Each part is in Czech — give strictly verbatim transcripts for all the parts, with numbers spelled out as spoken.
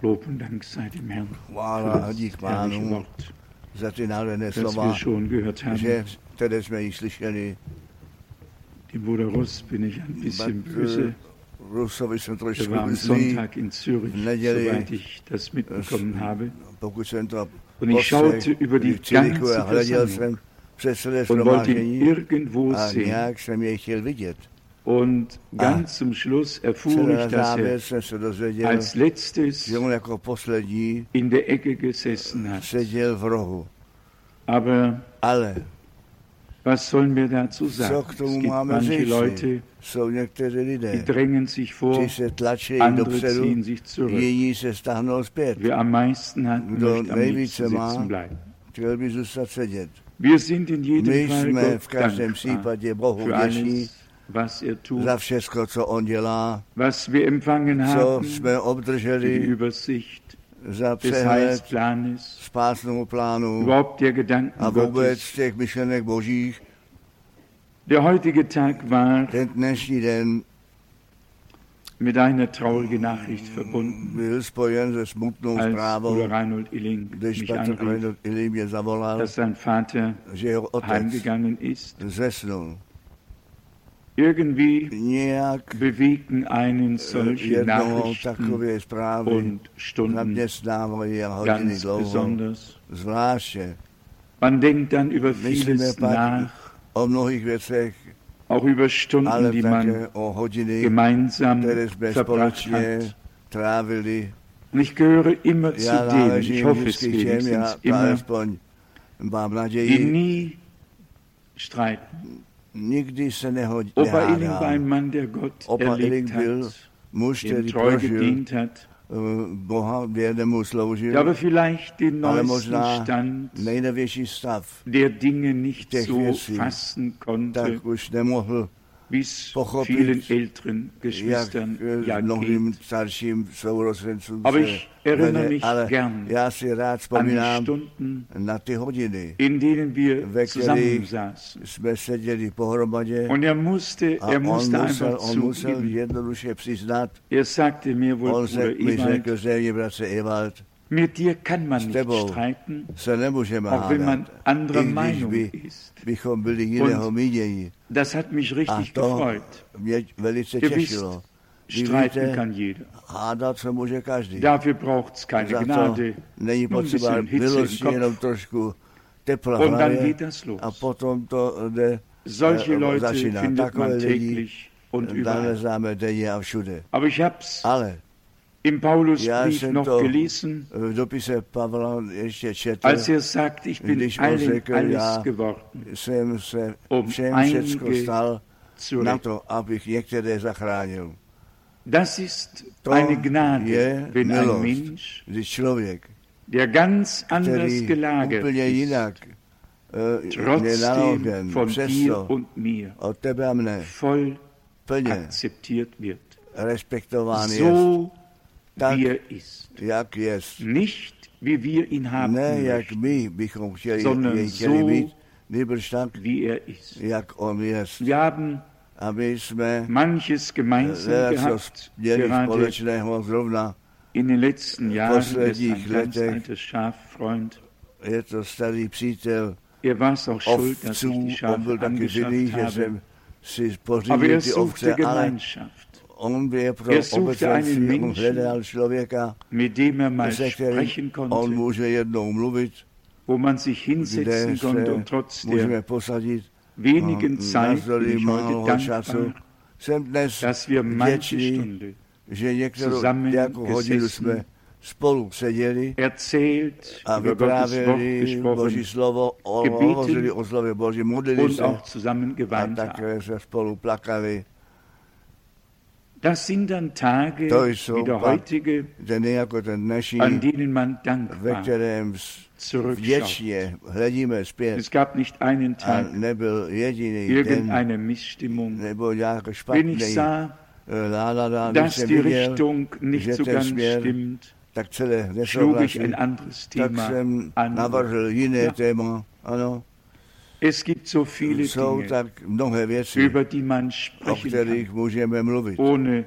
Lob und Dank sei dem Herrn Chvála a dík für das herrliche Pánu Wort, za ty nádherné das wir slova, schon gehört haben. že, které jsme již slyšeli. Dem Bruder Russ bin ich ein bisschen But, böse. Rusovi jsem Er trošku war am zlý, Sonntag in Zürich, v neděli, soweit ich das mitbekommen habe. pokud jsem to Und ich schaute über die v Cirychu ganze a hleděl Versammlung jsem přes celé und wollte ihn shromáždění irgendwo a sehen. nějak jsem jej chtěl vidět. Und ganz zum Schluss erfuhr Celé ich, dass závěr er jsem se dozvěděl, als letztes že on jako poslední in der Ecke gesessen hat. seděl v rohu. Aber Ale was sollen wir dazu co sagen? k Es tomu gibt máme manche Leute, říci? Jsou někteří die lidé, drängen sich vor, kteří se tlačí andere dopředu, ziehen sich zurück. jiní se stáhnou zpět. Wer am meisten hat, Kdo möchte am nejvíce liebsten má, sitzen bleiben. chtěl by zůstat sedět. Wir sind in My jedem Fall jsme v Gott každém dankbar případě Bohu für vděční alles, was er tut, za všechno, co on dělá, was wir empfangen co haben, jsme die obdrželi Übersicht za des přehled Heilsplanes, spásného plánu überhaupt der Gedanken a vůbec Gottes. těch myšlenek božích. Der heutige Tag war Ten dnešní den mit einer traurigen Nachricht verbunden, byl spojen se smutnou als zprávou, Bruder Reinhold Illing když mich Petr anrief, Reinhold Illy mě zavolal, dass sein Vater že jeho otec heimgegangen ist. zesnul. Irgendwie Nějak bewegen einen solche jednoho Nachrichten takové zprávy und Stunden zaměstnávají a hodiny ganz dlouho. besonders. Zvláště Man denkt dann über myslíme vieles pak nach, o mnohých věcech, auch über Stunden, ale die man také o hodiny, gemeinsam které jsme verbracht společně hat. trávili. Und ich gehöre immer zu Já denen, ich náležím hoffe es vždycky těm, já wenigstens to immer, alespoň mám die naději, nie streiten. nikdy se nehodí, Opa Illing war nehádá. ein Mann, der Gott Opa erlebt Illing byl hat, muž, dem který treu prožil gedient hat. uh, Boha, věrnému sloužil, Ja, aber vielleicht den ale neuesten možná Stand nejnovější stav, der Dinge nicht těch so věcí, fassen konnte, tak už nemohl, wie es pochopit, vielen älteren jak Geschwistern eh, ja mnohým geht. starším sourozencům Aber se ich erinnere vede, mich ale gern já si rád An die vzpomínám Stunden, na ty hodiny, in denen wir ve kterých zusammensaßen. jsme seděli pohromadě Und er musste, a er on musste musel, einfach on musel zugeben, jednoduše přiznat, er sagte mir wohl, on Bruder se, mi Ewald, řekl, že je bratře Ewald, mit dir kann man s nicht tebou streiten, se nemůžeme auch wenn man hádat, anderer i když Meinung by, ist. bychom byli jiného mínění. Das hat mich A richtig to gefreut. mě velice Ihr wisst, těšilo. Vy streiten víte, kann jeder. hádat se může každý. Dafür braucht es keine Za to Gnade, není nur ein potřeba bisschen Hitze im vyložit jenom Kopf. trošku tepla v Und dann hlavě geht das los. a potom to jde, Solche eh, Leute začíná. findet Takové man lidi täglich und überall. nalezáme denně a všude. Aber ich habe es Ale im já Paulusbrief jsem noch to gelesen, v dopise Pavla ještě četl, als er sagt, ich bin když on allen řekl, alles já geworden, jsem se um všem einige všecko stal zu na retten. to, abych některé zachránil. Das ist To eine Gnade, je wenn ein milost, Mensch, když člověk, der ganz anders který gelagert úplně ist, jinak uh, je trotzdem naložen, von dir přesto und mir od tebe a mne voll plně akzeptiert wird. respektován je, So, tak, wie er ist. jak jest. Nicht, wie wir ihn haben Ne, jak möchten, my bychom chtěli, sondern jej chtěli so, být, nýbrž tak, wie er ist. jak on jest. Wir haben A my jsme manches gemeinsam co gehabt, měli gerade společného zrovna. in den letzten Jahren. Er ist ein posledních ganz letech alter Schaf-Freund. Je to starý přítel Er war es auch schuld, dass ich ovců, die on byl Schafe taky vinný, angeschafft že habe. jsem si Aber pořídil er ty suchte ovce, ale Gemeinschaft, on byl pro Er suchte einen obecenství, on Menschen, hledal člověka, mit dem er mal se kterým sprechen on konnte, může jednou mluvit, wo man sich hinsetzen kde konnte se und trotz der můžeme posadit. wenigen Zeit bin Navzdory ich málo heute času. dankbar, Jsem dnes dass wir manche vděčný, Stunde že některou zusammen nějakou hodinu gesessen, jsme spolu seděli erzählt, a über Gottes Wort vyprávěli gesprochen Boží slovo, o- gebeten hovořili o slově Boží, modlili und se auch zusammen a geweint haben. také se spolu plakali. Das sind dann Tage To jsou wie der pak heutige, dny jako ten dnešní, an denen man ve dankbar kterém s- zurückschaut. vděčně hledíme zpět Es gab nicht einen a Tag nebyl jediný den irgendeine Missstimmung. nebo nějak Wenn špatný ich sah, nálada, když dass jsem die viděl, Richtung nicht že so ten ganz směr stimmt, tak celé schlug ich nesouhlasí, ein anderes tak Thema jsem an. navrhl jiné Ja. téma. Ano, Es gibt so viele jsou Dinge, tak mnohé věci, über die man o sprechen kterých kann, můžeme mluvit, ohne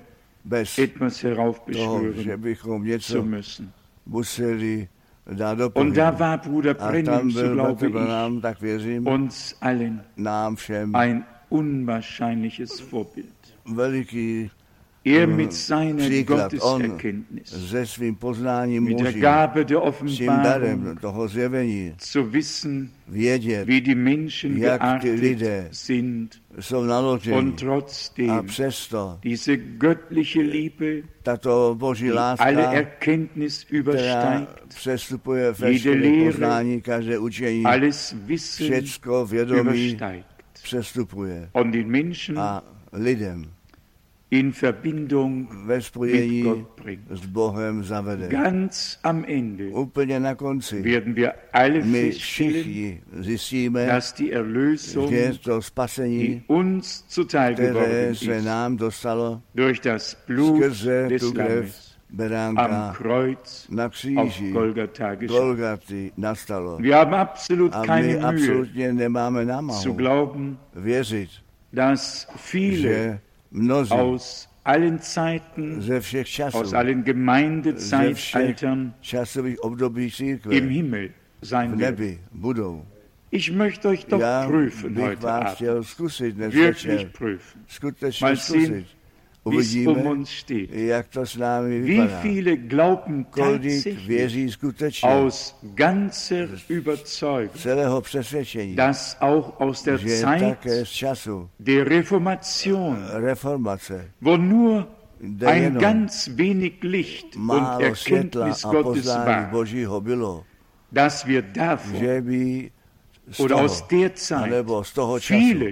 bez etwas toho, že heraufbeschwören bychom zu něco müssen. museli dát do Und da pohybu. war Bruder A tam Brennan, so byl glaube bratr ich, Branham, tak věřím, uns allen nám všem ein unwahrscheinliches Vorbild. veliký Er mit seiner příklad. On Gotteserkenntnis, se svým poznáním mit der Božím, Gabe der s tím darem Offenbarung, toho zjevení, zu wissen, vědět, wie die Menschen jak ty geartet lidé sind jsou naloženi. und A trotzdem přesto diese göttliche Liebe, tato Boží die alle láska, Erkenntnis která übersteigt, přestupuje jede veškeré Lehre, poznání, každé učení, alles Wissen všecko vědomí übersteigt přestupuje. und den Menschen A lidem in Verbindung ve mit spojení Gott bringt. s Bohem zavede. Ganz am Ende Úplně na konci werden wir alle my feststellen, všichni zjistíme, dass die Erlösung, že to die spasení, uns zuteil které geworden se ist, nám dostalo durch das Blut skrze des tu krev Lammes am beránka Kreuz na auf kříži Golgatha geschah. Golgaty nastalo. Wir haben absolut A my keine Mühe absolutně nemáme zu námahu glauben, věřit, dass viele že mnozí aus allen Zeiten, ze všech časů, aus allen ze všech Gemeindezeitaltern časových období církve im Himmel v sein werden. nebi budou. Ich möchte euch doch Já prüfen bych heute vás Abend, chtěl zkusit dnes wirklich večer. prüfen, Skutečně mal sehen, zkusit. wie es um Uvidíme, uns steht. jak to s námi Wie vypadá. viele glauben Kolik tatsächlich věří skutečně aus ganzer Überzeugung, celého přesvědčení, dass auch aus der že Zeit také z času der Reformation, reformace, wo nur kde ein jenom ganz wenig Licht und málo světla Erkenntnis a Gottes poznání war, Božího bylo, dass wir davon že by z oder toho, aus der Zeit anebo z toho času viele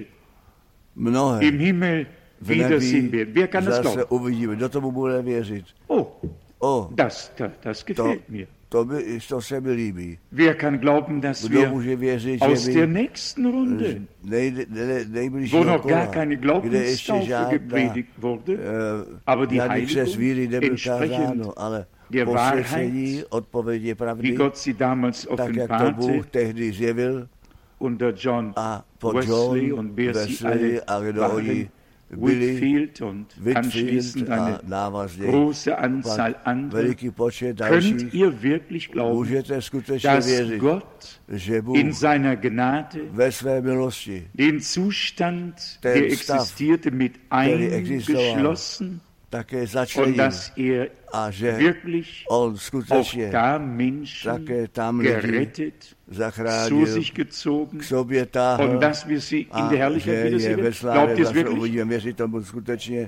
mnohé im Himmel v wiedersehen nebi werden. Wer kann das zase glauben? uvidíme. Kdo tomu bude věřit? Oh, O, das, das, das to, gefällt mir. to, by, to se mi líbí. Wer kann glauben, dass Kdo wir může věřit, aus že der by nächsten Runde, nej, nej, wo nejbližšího noch kola, gar keine kde ještě Glaubenstaufe žádná gepredigt wurde, uh, aber die žádný křest víry Heiligung nebyl entsprechend kázáno, ale der posvěcení Wahrheit, odpovědi wie pravdy, Gott sie damals tak jak to offenbarte, Bůh tehdy zjevil unter John a po Wesley John, und wer sie Wesley alle a kdo waren, oni byli, Whitfield und anschließend Whitfield a eine návazně große Anzahl anderer, veliký počet könnt dalších, ihr wirklich glauben, můžete skutečně dass věřit, Gott že Bůh in seiner Gnade ve své milosti den Zustand, Den der stav, existierte, mit který existoval, eingeschlossen také und začlenil dass er a že wirklich on auch skutečně da Menschen také tam lidi gerettet, zu zachránil, sich gezogen k sobě táhl und dass wir sie in a der že Herrlichkeit je wiedersehen. ve Glaubt slávě ihr es zase wirklich? uvidíme, věřit tomu skutečně.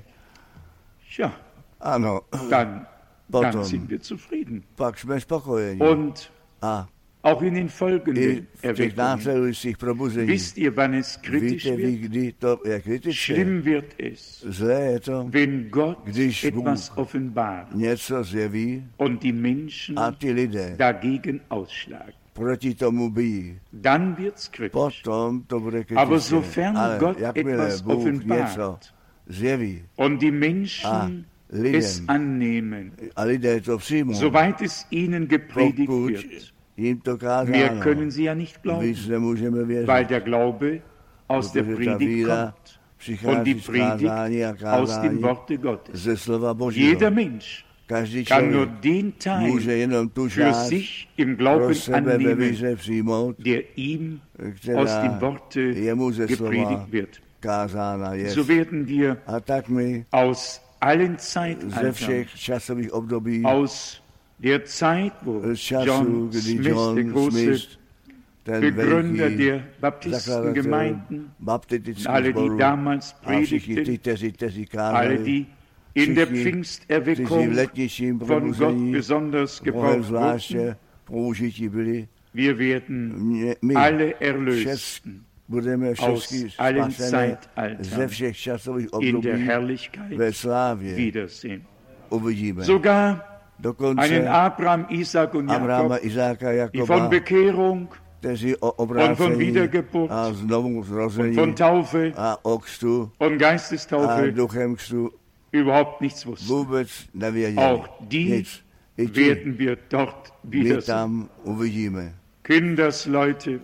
Ja, Ano, dann, Potom. dann sind wir zufrieden. pak jsme spokojeni. Und A auch in den i folgenden v těch Erweckungen. následujících probuzení, Wisst ihr, wann es kritisch víte vy, wird? kdy to je kritické. Schlimm wird es, Zlé je to, wenn Gott Když etwas Bůh offenbart něco zjeví und die Menschen a ty lidé dagegen ausschlagen. proti tomu bijí. Dann wird's kritisch. Potom to bude Aber kritické. sofern Ale Gott jakmile etwas Bůh něco offenbart zjeví und die a Menschen lidem es annehmen, a lidé to přijmou, soweit es ihnen gepredigt pokud wird, jim to mehr kázáno, können sie ja nicht glauben, víc nemůžeme věřit, weil der Glaube aus der protože ta Predigt víra kommt und přichází die z kázání a Predigt aus dem kázání Worte Gottes. ze slova Božího. Jeder Mensch Každý kann nur člověk den Teil může jenom tu für část sich im pro Glauben sebe ve annehmen, víře přijmout, der ihm aus která dem Worte jemu ze slova gepredigt wird. kázána je. So werden wir A tak my aus allen ze Zeitaltern, všech časových období, aus der Zeit, wo z času, John kdy Smith, John der große Smith, ten Begründer veliký der Baptistengemeinden, baptistických alle, die sborů damals a všichni ty, predigten, kteří, kteří alle, kázali, die in der všichni, kteří v Pfingsterweckung letničním von Gott probuzení besonders Bohem gebraucht wurden, zvláště použití byli. wir werden Mě- My alle všes, Erlösten budeme všechny aus allen spasené ze Zeitaltern všech časových in der období Herrlichkeit ve slávě wiedersehen. uvidíme. Sogar einen Dokonce Abraham, Isaac und Abrahama, Jakob, Izáka, die von Jakoba, Bekehrung kteří o und von obrácení Wiedergeburt a znovu und zrození von Taufe a o křtu und a Geistestaufe duchem křtu überhaupt nichts wussten. vůbec nevěděli. Auch die Nic. I ti werden wir dort my wiedersehen. tam uvidíme. Kindersleute,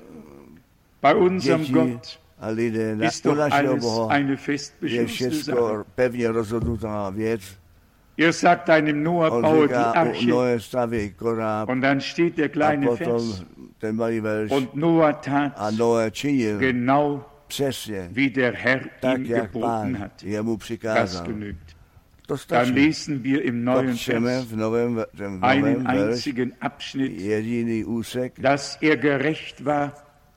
bei unserem Děti Gott a lidé na, ist u doch našeho alles Boha eine fest je beschlossene Sache. všechno pevně rozhodnutá věc. Er sagt einem Noah, On baue die říká, u Arche. Noé staví koráb Und dann steht der a kleine potom Vers. ten malý verš. Und Noah tat A Noé činil genau, přesně wie der Herr tak, ihm jak geboten Pán hat. jemu Das přikázal. genügt. To Dann stačí. lesen wir im To neuen čteme Vers v novém, v novém einen verš, einzigen Abschnitt, jediný úsek, dass er gerecht war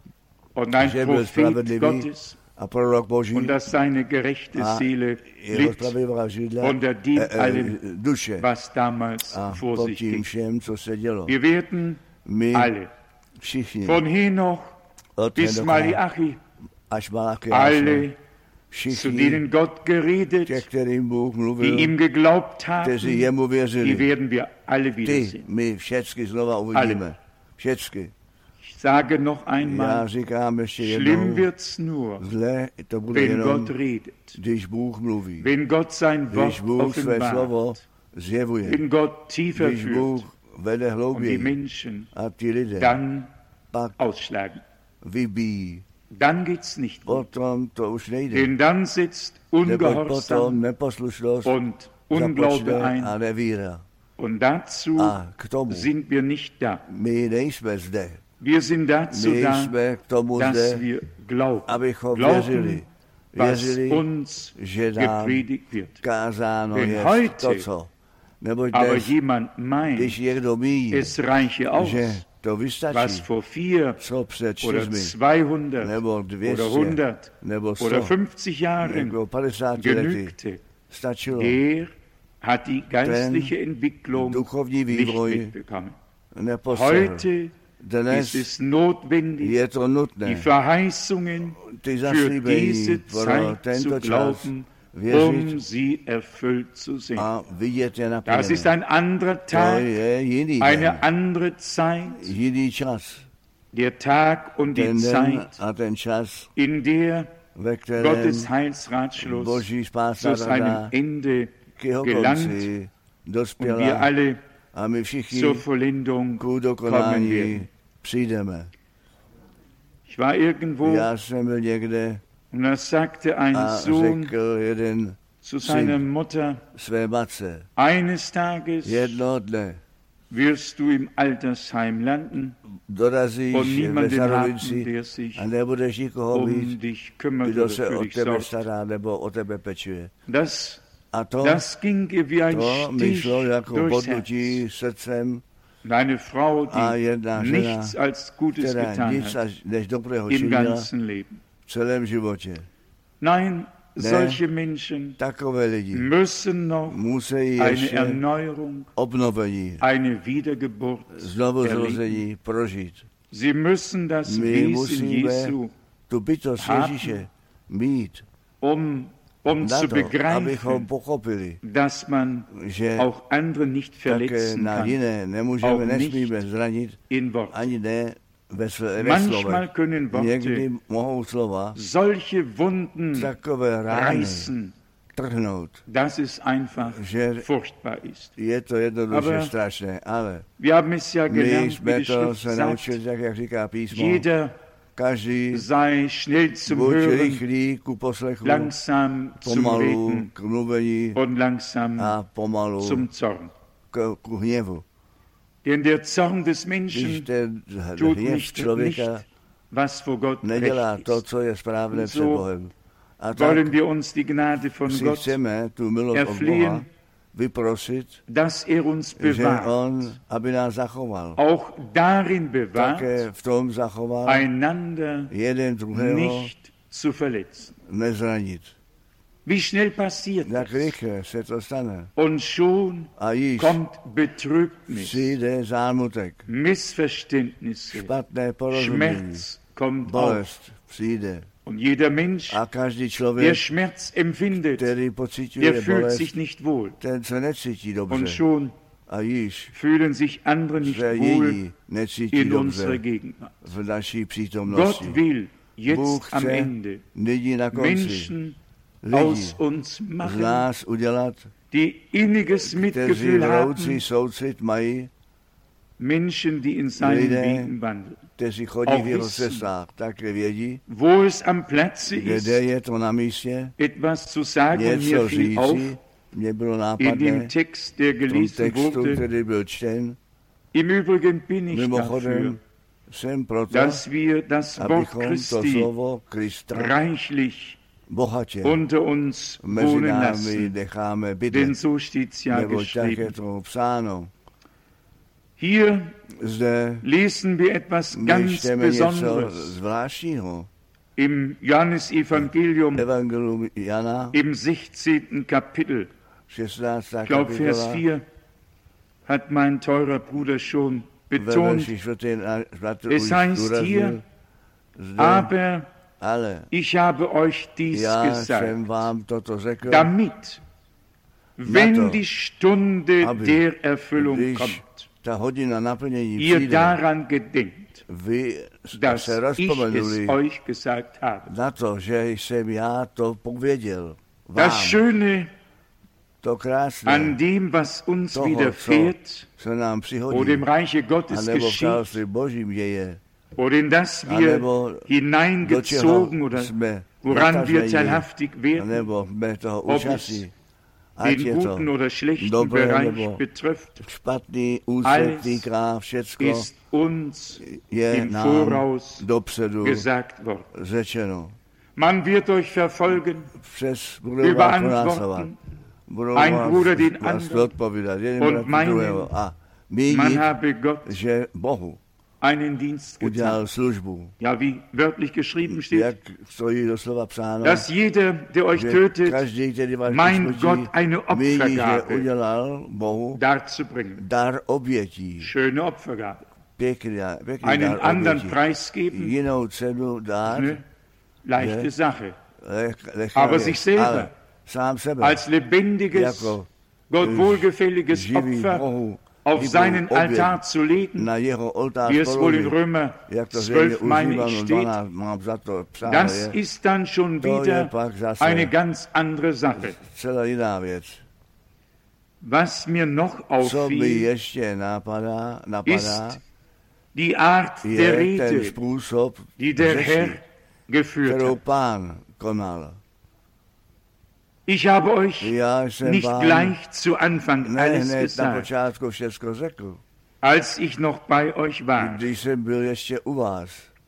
und ein že byl Prophet spravedlivý Gottes a prorok Boží und dass seine gerechte a Seele jeho litt spravedlivá židle, unter dem eh, eh, allem, duše was damals a vor pod sich tím ging. všem, co se dělo. Wir werden My alle, všichni, von Henoch od bis Henocha Malachi, až Malachiáše, alle, zu všichni, denen Gott geredet, ke kterým Bůh die mluvil, ihm geglaubt kteří haben, jemu die věřili. werden wir alle Ty, wiedersehen. my všecky znova uvidíme. Všecky. Ich sage noch Já einmal, říkám ještě schlimm jednou, wird's nur, zle to bude wenn jenom, Gott redet, když Bůh mluví. wenn Gott sein Když Wort Bůh své slovo offenbart, zjevuje. wenn Gott tiefer Když führt Bůh vede und die hlouběji Menschen a ti lidé dann pak ausschlagen. vybíjí. Dann geht's nicht gut. Potom to už nejde. Denn dann sitzt Neboť potom Ungehorsam neposlušnost und Unglaube započne ein. a nevíra. Und dazu A k tomu sind wir nicht da. my nejsme zde. Wir sind dazu My da, jsme k tomu dass zde, wir glauben. abychom Glauben, věřili. was Věřili, uns že nám gepredigt wird. kázáno Denn je heute to, co. Neboť Aber dnes, jemand meint, když někdo míjí, es reiche aus, že to was vystačí, vor vier co před oder čtyřmi, zweihundert nebo oder dvě stě, hundert nebo oder sto, fünfzig Jahren nebo padesáti lety genügte, stačilo. der hat die geistliche Entwicklung Duchovní nicht vývoj mitbekommen. neposehl. Heute Dnes ist es notwendig, je to die nutné, Verheißungen ty für zaslíbení diese pro Zeit zu tento čas glauben, věřit um sie erfüllt zu sehen. a vidět je Das ist naplněné. ein anderer To Tag, je jiný eine den, andere Zeit, jiný čas. der Tag und die Ten den Zeit, a ten čas, in der ve kterém Gottes Heilsratschluss Boží spása zu seinem rada Ende k jeho gelangt konci und wir dospěla alle a my všichni zur Vollendung k kommen dokonání werden. přijdeme. Ich war irgendwo Já jsem byl někde und da sagte ein a Sohn řekl jeden zu seiner Mutter, své matce, eines Tages jedno dne wirst du im Altersheim landen dorazíš und ve niemanden haben, starovinci der sich a nebudeš nikoho um mít, dich kümmert kdo oder se für o dich tebe sorgt. stará nebo o tebe pečuje. Das, A to, das ging ihr wie ein to mi Stich šlo jako durchs Herz. podnutí srdcem Und eine Frau, a die jedna žena, nichts als Gutes která getan nic hat až než dobrého im činila ganzen Leben. v celém životě. Nein, Ne. solche Menschen Takové lidi müssen noch musí eine ještě Erneuerung, obnovení, eine Wiedergeburt znovu erleben. zrození prožít. Sie müssen das My Wesen musíme Jesu, tu bytost haben. Ježíše mít um, um na zu to, abychom begreifen, pochopili, dass man že auch andere nicht také verletzen na kann jiné nemůžeme, auch nesmíme nicht zranit, in Wort. ani ne ve, své, ve Manchmal slovech. können Někdy Worte mohou slova solche Wunden takové rány reißen, trhnout, dass es einfach že furchtbar ist. je to jednoduše Aber strašné, ale Wir haben es ja my gelernt, wie jsme die to Schrift se sagt, naučili, tak jak říká písmo, jeder každý sei schnell zum buď Hören, rychlý ku poslechu, langsam zum pomalu Reden k mluvení und langsam a pomalu zum Zorn. k, ku hněvu. Denn der Zorn des Když Menschen ten tut hněv nicht, člověka nicht, was vor Gott nedělá recht to, ist. co je správné Und před so Bohem. A tak Wollen wir uns die Gnade von si Gott chceme tu milost od erflehen, Boha vyprosit, dass er uns že bewahrt, On, aby nás zachoval. auch darin bewahrt, Také v tom zachoval einander jeden druhého nicht zu verletzen. nezranit. Wie schnell passiert Jak das? rychle se to stane. Und schon A již kommt Betrübnis, přijde zámutek, Missverständnisse, špatné porozumění, Schmerz kommt auf. bolest přijde. Und jeder Mensch, A každý der člověk, Schmerz empfindet, který der pocituje fühlt bolest, sich nicht wohl. ten se necítí Und dobře. schon A již fühlen sich andere nicht se wohl jiní necítí in unserer dobře Gegenwart. v naší Gott přítomnosti. will jetzt Bůh am chce Ende nyní na konci Menschen lidi aus uns z machen, nás udělat, die inniges kteří Mitgefühl vroucí haben, soucit mají, Menschen, die in seinen Lidé, Wegen wandeln. kteří chodí Auch v jeho wissen, cestách, také vědí, Wo es am Platze ist, kde je to na místě, etwas zu sagen, und něco mir fiel auf, říci. Mně bylo in nápadné dem Text, der v tom gelesen textu, wurde. který byl čten, Im Übrigen bin ich dafür, mimochodem jsem proto, dass wir das Wort abychom to Christi slovo Krista reichlich bohatě unter uns mezi wohnen námi lassen, necháme bydlet, denn so steht's ja nebo tak je geschrieben. to psáno. Hier Zde lesen wir etwas my ganz čteme něco Besonderes zvláštního. im Johannesevangelium Evangelium Jana, im sechzehnten Kapitel. šestnáctá Ich glaube, Vers kapitola, vier hat mein teurer Bruder schon ve betont. verši čtvrtý bratr Es už heißt zdůraznil, hier, zde, aber ale ich habe euch dies já gesagt, jsem vám toto řekl, damit, wenn to, die Stunde aby, der Erfüllung když kommt, ta hodina naplnění ihr přijde, daran gedenkt, vy dass se ich es rozpomenuli euch gesagt habe. na to, že jsem já to pověděl vám. Das Schöne To krásné, an dem, was uns toho, widerfährt, co se nám přihodí, oder im Reiche Gottes anebo v geschieht, království Božím děje, oder in das wir anebo do čeho hineingezogen oder jsme woran wir zataženi, teilhaftig werden, anebo jsme toho ob účastní. es Ať den je to guten oder schlechten dobré Bereich nebo betrifft, špatný úsek týká, všecko ist uns je im nám Voraus dopředu gesagt worden. řečeno. Man wird euch verfolgen, Přes budou vás pronásledovat. überantworten, Budou ein vás, Bruder den vás anderen odpovídat, jeden und bratr meinen, druhého. A my man jít, habe Gott že Bohu einen Dienst getan. udělal službu. Ja, wie wörtlich geschrieben steht, Jak stojí doslova psáno, dass jeder, der euch že tötet, každý, který vás mein usmrtí, Gott eine ví, že Opfergabe udělal Bohu darzubringen. dar obětí. Schöne Opfergabe. Pěkný, pěkný Einen dar anderen obětí. Preis geben, Jinou cenu dát, ne? Leichte ne? Sache. leh- lehká Aber věc. sich selber Ale sám sebe als lebendiges, jako Gott wohlgefälliges živý Opfer Bohu auf živou seinen oběť Altar zu legen, na jeho oltář wie es wohl in položit. Römer Jak to zřejmě zwölf, meine ich, užívám, steht, dvanáct, mám za to psáno, das je ist dann schon To je wieder pak zase eine ganz andere Sache. celá jiná věc. Was mir noch Co mi auffiel, ještě napadá, napadá ist die Art der je ten Rede, způsob die der řeči, Herr geführt kterou hat. Pán konal. Ich habe euch Já jsem nicht vám gleich zu Anfang ne alles hned na gesagt, počátku všechno řekl, als ich noch bei euch war. když jsem byl ještě u vás.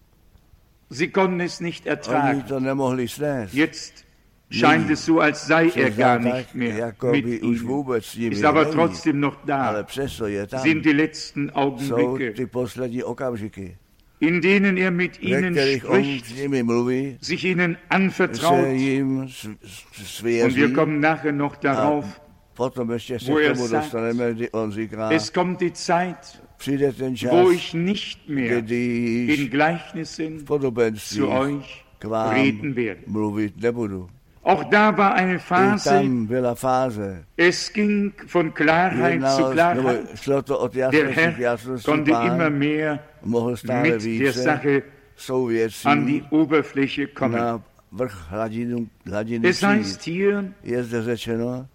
Sie konnten es nicht Oni ertragen. to nemohli snést. Jetzt scheint es so, als sei er gar nicht mehr jako mit by už ihnen. vůbec s nimi Ist aber není, trotzdem noch ale da. přesto je tam. Sind die letzten Jsou Augenblicke, ty poslední okamžiky, in denen er mit ve ihnen kterých on s spricht, nimi mluví, sich ihnen se anvertraut. jim s- s- Und svěří. wir kommen nachher noch darauf. Potom ještě se wo k er tomu sagt, dostaneme, kdy on říká, Es kommt die Zeit, přijde ten čas, wo ich nicht mehr když in Gleichnissen v podobenství zu euch k vám reden werde. mluvit nebudu. Auch da war eine I Phase, tam byla fáze. es ging von Klarheit zu Jednalo, nebo Klarheit. šlo to od Der jasnosti k Herr jasnosti. konnte immer Pán mehr mohl stále mit der více Sache jsou věcí an die Oberfläche kommen. na vrch hladinu, hladiny Es heißt přijít. hier, Je zde řečeno,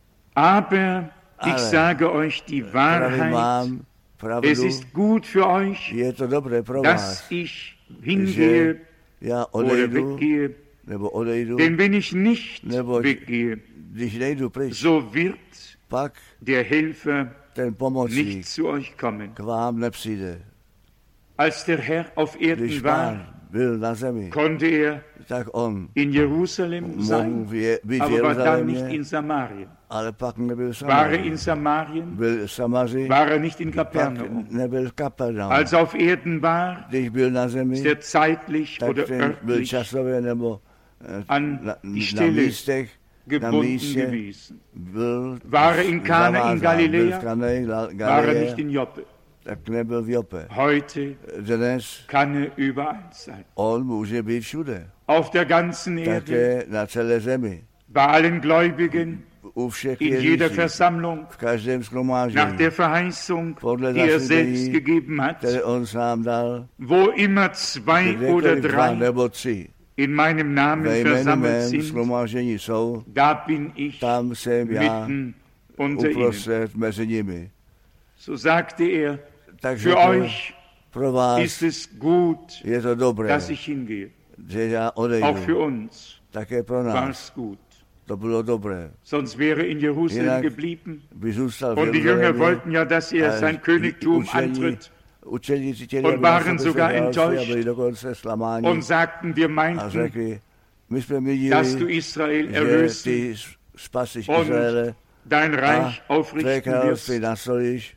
aber ich Ale sage euch die pravím Wahrheit, vám pravdu, es ist gut für euch, je to dobré pro dass vás, ich hingehe já oder odejdu, weggehe. nebo odejdu, Denn wenn ich nicht Neboť weggehe, když nejdu pryč, so wird pak der Helfer ten pomocník nicht zu euch kommen. k vám nepřijde. Als der Herr auf Když Erden war, Pán byl na zemi, konnte er tak on in Jerusalem mohl sein, vě- být v aber war dann nicht Jeruzalémě, in Samarien. ale pak nebyl War er Samaří. in Samarien, Byl v Samaři, war er nicht in pak Kapernaum. nebyl v Kapernaum. Als er auf Erden war, Když byl na ist zemi, er zeitlich tak oder ten byl örtlich časově nebo eh, an na, die na Stelle místech, na gebunden místě gewesen. byl War er in Kana in zavázán. Galilea? Byl v Kanej, War er Galileje, nicht in Joppe. tak nebyl v Jope. Heute Dnes kann er überall sein. on může být všude, Auf der ganzen Erde, také na celé zemi, bei allen Gläubigen, u všech in jeder věřících, Versammlung, v každém nach shromáždění, der Verheißung, podle die er zaslíbení, selbst gegeben hat, které on sám dal, wo immer zwei oder kdekoliv dva drei nebo tři in meinem ve Namen jménu versammelt mém sind, shromáždění jsou, da bin ich tam jsem já mitten unter ihnen. uprostřed mezi nimi. So sagte er, Takže für to euch pro vás ist es gut, je to dobré, dass ich hingehe. že já Auch für odejdu. uns Také pro war nás. es gut. To bylo dobré. Sonst wäre in Jerusalem Jinak geblieben. by zůstal v Und die Jünger Jeruzalémě. wollten ja, dass er A sein ti Königtum učení- antritt učeníci chtěli, und aby waren nastoupil sogar své království a enttäuscht byli dokonce zklamáni und sagten, wir a meinten, řekli, my jsme dass du viděli, Israel že erlösen ty spasíš und Izraele dein a Reich tvé aufrichten království wirst. nastolíš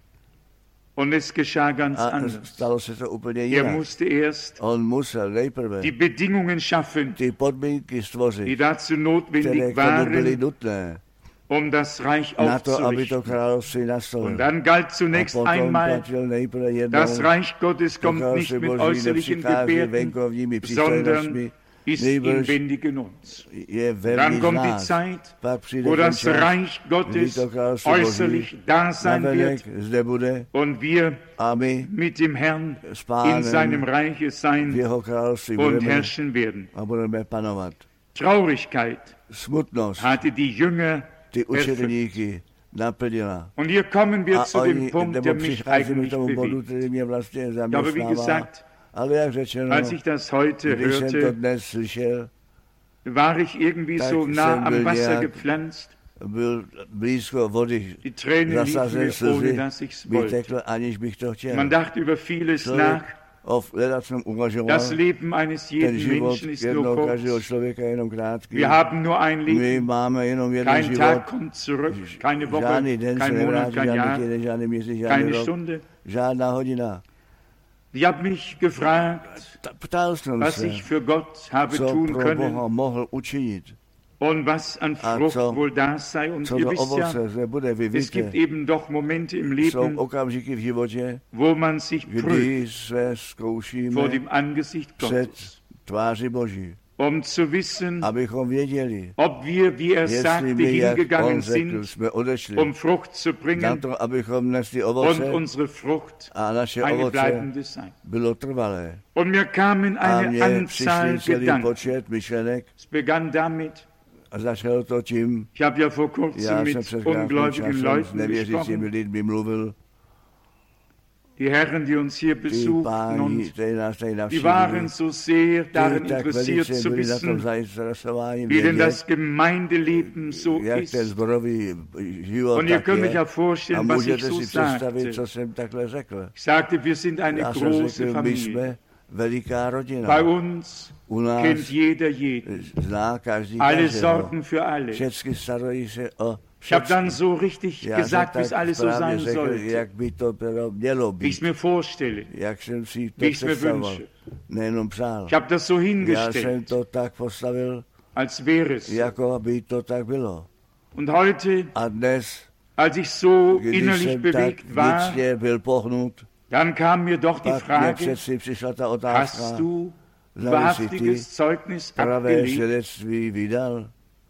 Und es geschah ganz a anders. stalo se to úplně Er jinak. musste erst On musel nejprve die Bedingungen schaffen, ty podmínky die stvořit, dazu které notwendig k tomu byly waren, nutné, um das Reich na to, aby to aufzurichten. království nastolil. Und dann galt A zunächst potom einmal, platil nejprve jednou, das Reich Gottes to kommt nicht království mit Boží äußerlichen nepřichází Gebärden, venkovními sondern přístojnostmi, ist nýbrž inwendig in uns. je Dann vevnitř kommt die nás. Zeit, Pak přijde wo ten das čas, Reich kdy Gottes to království Boží äußerlich da sein navenek wird zde bude und wir a my mit dem Herrn s in Pánem seinem Reiche v sein jeho království und budeme herrschen werden. a budeme panovat. Traurigkeit Smutnost hatte die Jünger ty erfüllt. učedníky naplnila. Und hier kommen wir A zu dem oni, Punkt, nebo der mich přicházíme k eigentlich tomu bodu, bewegt. který mě vlastně Ich habe, wie zaměstnává. gesagt, Ale jak řečeno, als ich das heute když jsem to hörte, dnes slyšel, war ich irgendwie Tak so nah jsem am byl Wasser nějak gepflanzt. byl blízko vody, Die Tränen liefen zasazen mir, ohne slzy, dass ich es wollte. vytekl, aniž bych to chtěl. Man dachte über vieles Člověk nach. o hledat jsem uvažoval, Das Leben eines ten jeden život Menschen ist nur jednoho každého kurz. člověka je jenom krátký. Wir haben nur ein My Leben. máme jenom jeden Kein život, Tag kommt zurück, keine Woche, žádný den se kein Monat, nevrátí, kein žádný Jahr, týden, žádný měsíc, žádný keine rok, Stunde. žádná hodina. Ich habe mich gefragt, Ta- Ptal jsem was se, ich für Gott habe co tun pro können Boha mohl učinit, und was an A Frucht co- wohl da sei. Und co ihr do wisst ja, ovoce se bude, vy es víte, gibt eben doch Momente im jsou Leben, okamžiky v životě, wo man sich prüft kdy se vor zkoušíme dem Angesicht před Gottes, tváři Boží, um zu wissen, abychom věděli, ob wir, wie er jestli sagte, my, jak on hingegangen řekl, sind, jsme odešli um Frucht zu na bringen to, abychom nesli und ovoce unsere Frucht a naše eine ovoce bleibende sei. bylo trvalé. Und mir kamen A eine mně Anzahl přišli celý Gedanken. počet myšlenek Es begann damit, a začalo to tím, ich habe ja vor já kurzem jsem mit před krátkým ungläubigen časem s Leuten nevěřícími gesprochen, lidmi mluvil, die Herren, die uns hier ty besuchten, páni, und kteří nás tady die waren navštívili, so sehr darin ty tak interessiert velice zu byli na tom wissen, zainteresováni wie denn vědět, das Gemeindeleben so jak ten ist. zborový život Und ihr tak könnt euch je. ja A vorstellen, was ich můžete so si představit, sagte. co jsem takhle řekl. Ich sagte, wir sind eine Já jsem große řekl, my Familie. jsme veliká rodina. Bei uns U nás kennt jeder jeden. zná každý Alle každého. sorgen für alle. Všechny starají se o Ich habe všechny. dann so richtig Já jsem gesagt, wie es tak alles so správně sein řekl, sollte, jak by to bylo, mělo wie ich es být, mir vorstelle, jak jsem si to wie ich es mir představoval. wünsche. Nejenom přál. Ich habe das so Já jsem hingestellt, to tak postavil, als wäre es. jako by to tak bylo. Und heute, A dnes, als ich so když innerlich jsem tak bewegt war, vnitřně byl pohnut, dann kam mir doch die pak mě Frage, přeci přišla ta hast otázka, du zdali si ty wahrhaftiges Zeugnis pravé abgelegt? svědectví vydal,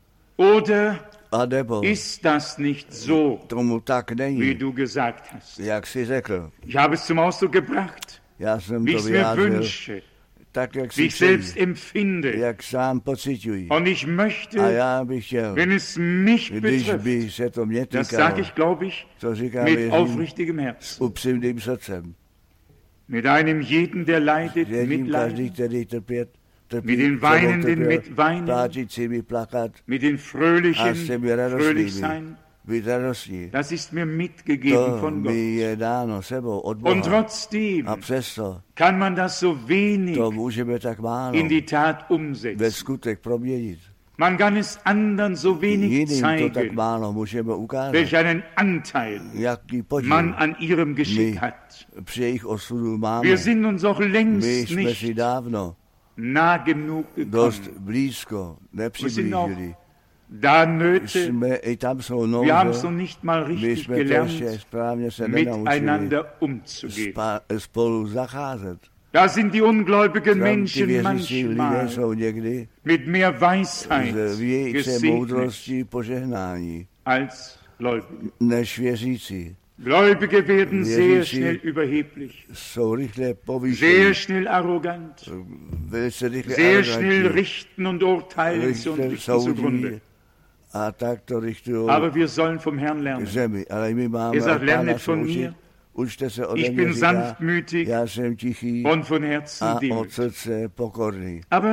Oder a nebo ist das nicht so, tomu tak wie není, du gesagt hast? jak jsi řekl. Ich habe es zum Ausdruck gebracht, Já jsem wie ich to es mir vyjádřil wünsche, tak, jak wie si ich selbst přeji, empfinde. jak sám pocituji. Und ich A möchte, já bych chtěl, wenn es mich když betrifft, by se to mě das týkalo, sage ich, glaube ich, to říkám, mit věřím, aufrichtigem s Herzen, upřímným srdcem. mit einem jeden, der leidet, Věřím, každý, mitleiden, který trpět, trpí, mit den sebou Weinenden trpěl, mitweinen, pláčícími plakat mit den a Fröhlichen s těmi fröhlich radostnými sein. být radostní. Das ist mir mitgegeben To von mi Gott. je dáno sebou od Und Boha. trotzdem A přesto kann man das so wenig to můžeme tak málo in die Tat ve umsetzen. skutek proměnit. Man kann es anderen so wenig Jiným to tak zeigen, málo můžeme ukázat, welch einen Anteil jaký podíl man an ihrem Geschick my hat. při jejich osudu máme. Wir sind uns auch My längst jsme nicht si dávno nah genug dost gekommen. blízko Wir sind nepřiblížili. Da Nöte, Jsme, i tam jsou wir haben es nouze, noch nicht mal my richtig jsme to ještě gelernt, správně se nenaučili miteinander umzugehen. spa, spolu zacházet. Da sind die ungläubigen Tam ty Menschen věřící lidé manchmal jsou někdy mit mehr Weisheit z větší gesegnet moudrosti požehnání als Gläubige. než věřící. Gläubige werden sehr Věřící schnell überheblich, jsou rychle sehr povýšení, schnell arrogant, velice rychle sehr schnell arrogantní, richten und urteilen sie und rychle richten zugrunde. soudí a tak to rychtují Aber wir sollen vom Herrn lernen. zemi. Ale my máme Er sagt, od Pána lernet se von učit. mir, Učte se ode ich mě, bin říká, sanftmütig já jsem tichý und von Herzen a od demütig. srdce pokorný. Aber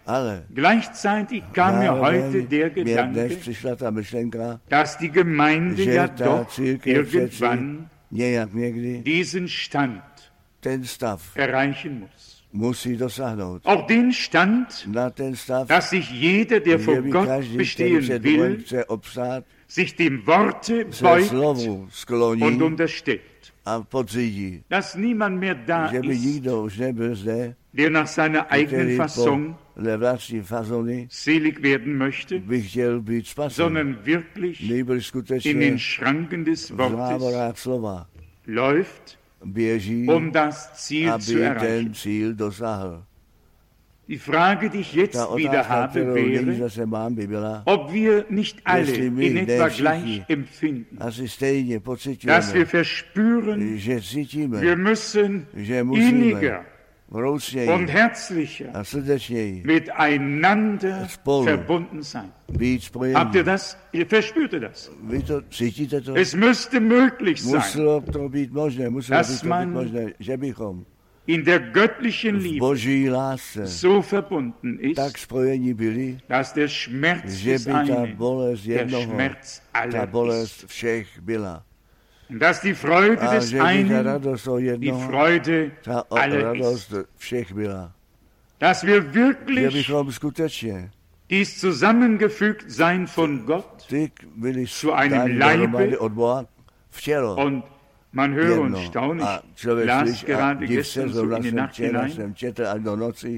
Ale Gleichzeitig kam mir heute der mě dnes Gedanke, přišla ta myšlenka, dass die Gemeinde ja že ta doch církev přeci irgendwann nějak někdy diesen Stand ten stav erreichen muss. musí dosáhnout. Auch den Stand, Na ten stav, dass sich jeder, der že vor by Gott každý, který bestehen před Bohem will, chce obstát, sich dem Worte se beugt slovu skloní und untersteht. a podřídí. Dass niemand mehr da Že by ist, nikdo už nebyl zde, der nach seiner eigenen který Fassung podle vlastní fazony selig werden möchte, by chtěl být spasen. sondern wirklich Nejbyl in skutečně den Schranken des v Wortes závorách slova läuft, běží, um das Ziel zu aby erreichen. ten cíl dosáhl. Die Frage, die ich jetzt Ta wieder otázka, habe, kterou nyní wäre, zase mám, by byla, ob wir nicht alle Jestli my, in ne etwa všichni, gleich empfinden, asi stejně dass wir pocitujeme, verspüren, že cítíme, wir müssen že musíme inniger vroucněji und herzlicher a srdečněji miteinander Spolu. verbunden sein. být Habt ihr spojení. das? Ihr verspürt ihr das? Vy to cítíte to? Es müsste möglich sein, Muselo to být možné, muselo dass by to být man možné, že bychom in der göttlichen v Liebe boží lásce so verbunden tak ist, spojení byli, dass der Schmerz že des by ta einen bolest der jednoho, Schmerz ta aller bolest ist. všech byla. Und dass die Freude A des že by ta einen radost o die jednoho, Freude ta o- aller radost ist. všech byla. Dass wir Že wirklich bychom skutečně dies zusammengefügt sein von Gott ty byli Zu einem dáni Leibe dohromady od Boha v tělo. und man höre und jedno. staune. A Ich člověk las slyší a gerade div gestern se, so zrovna in die jsem Nacht včera hinein jsem četl až do noci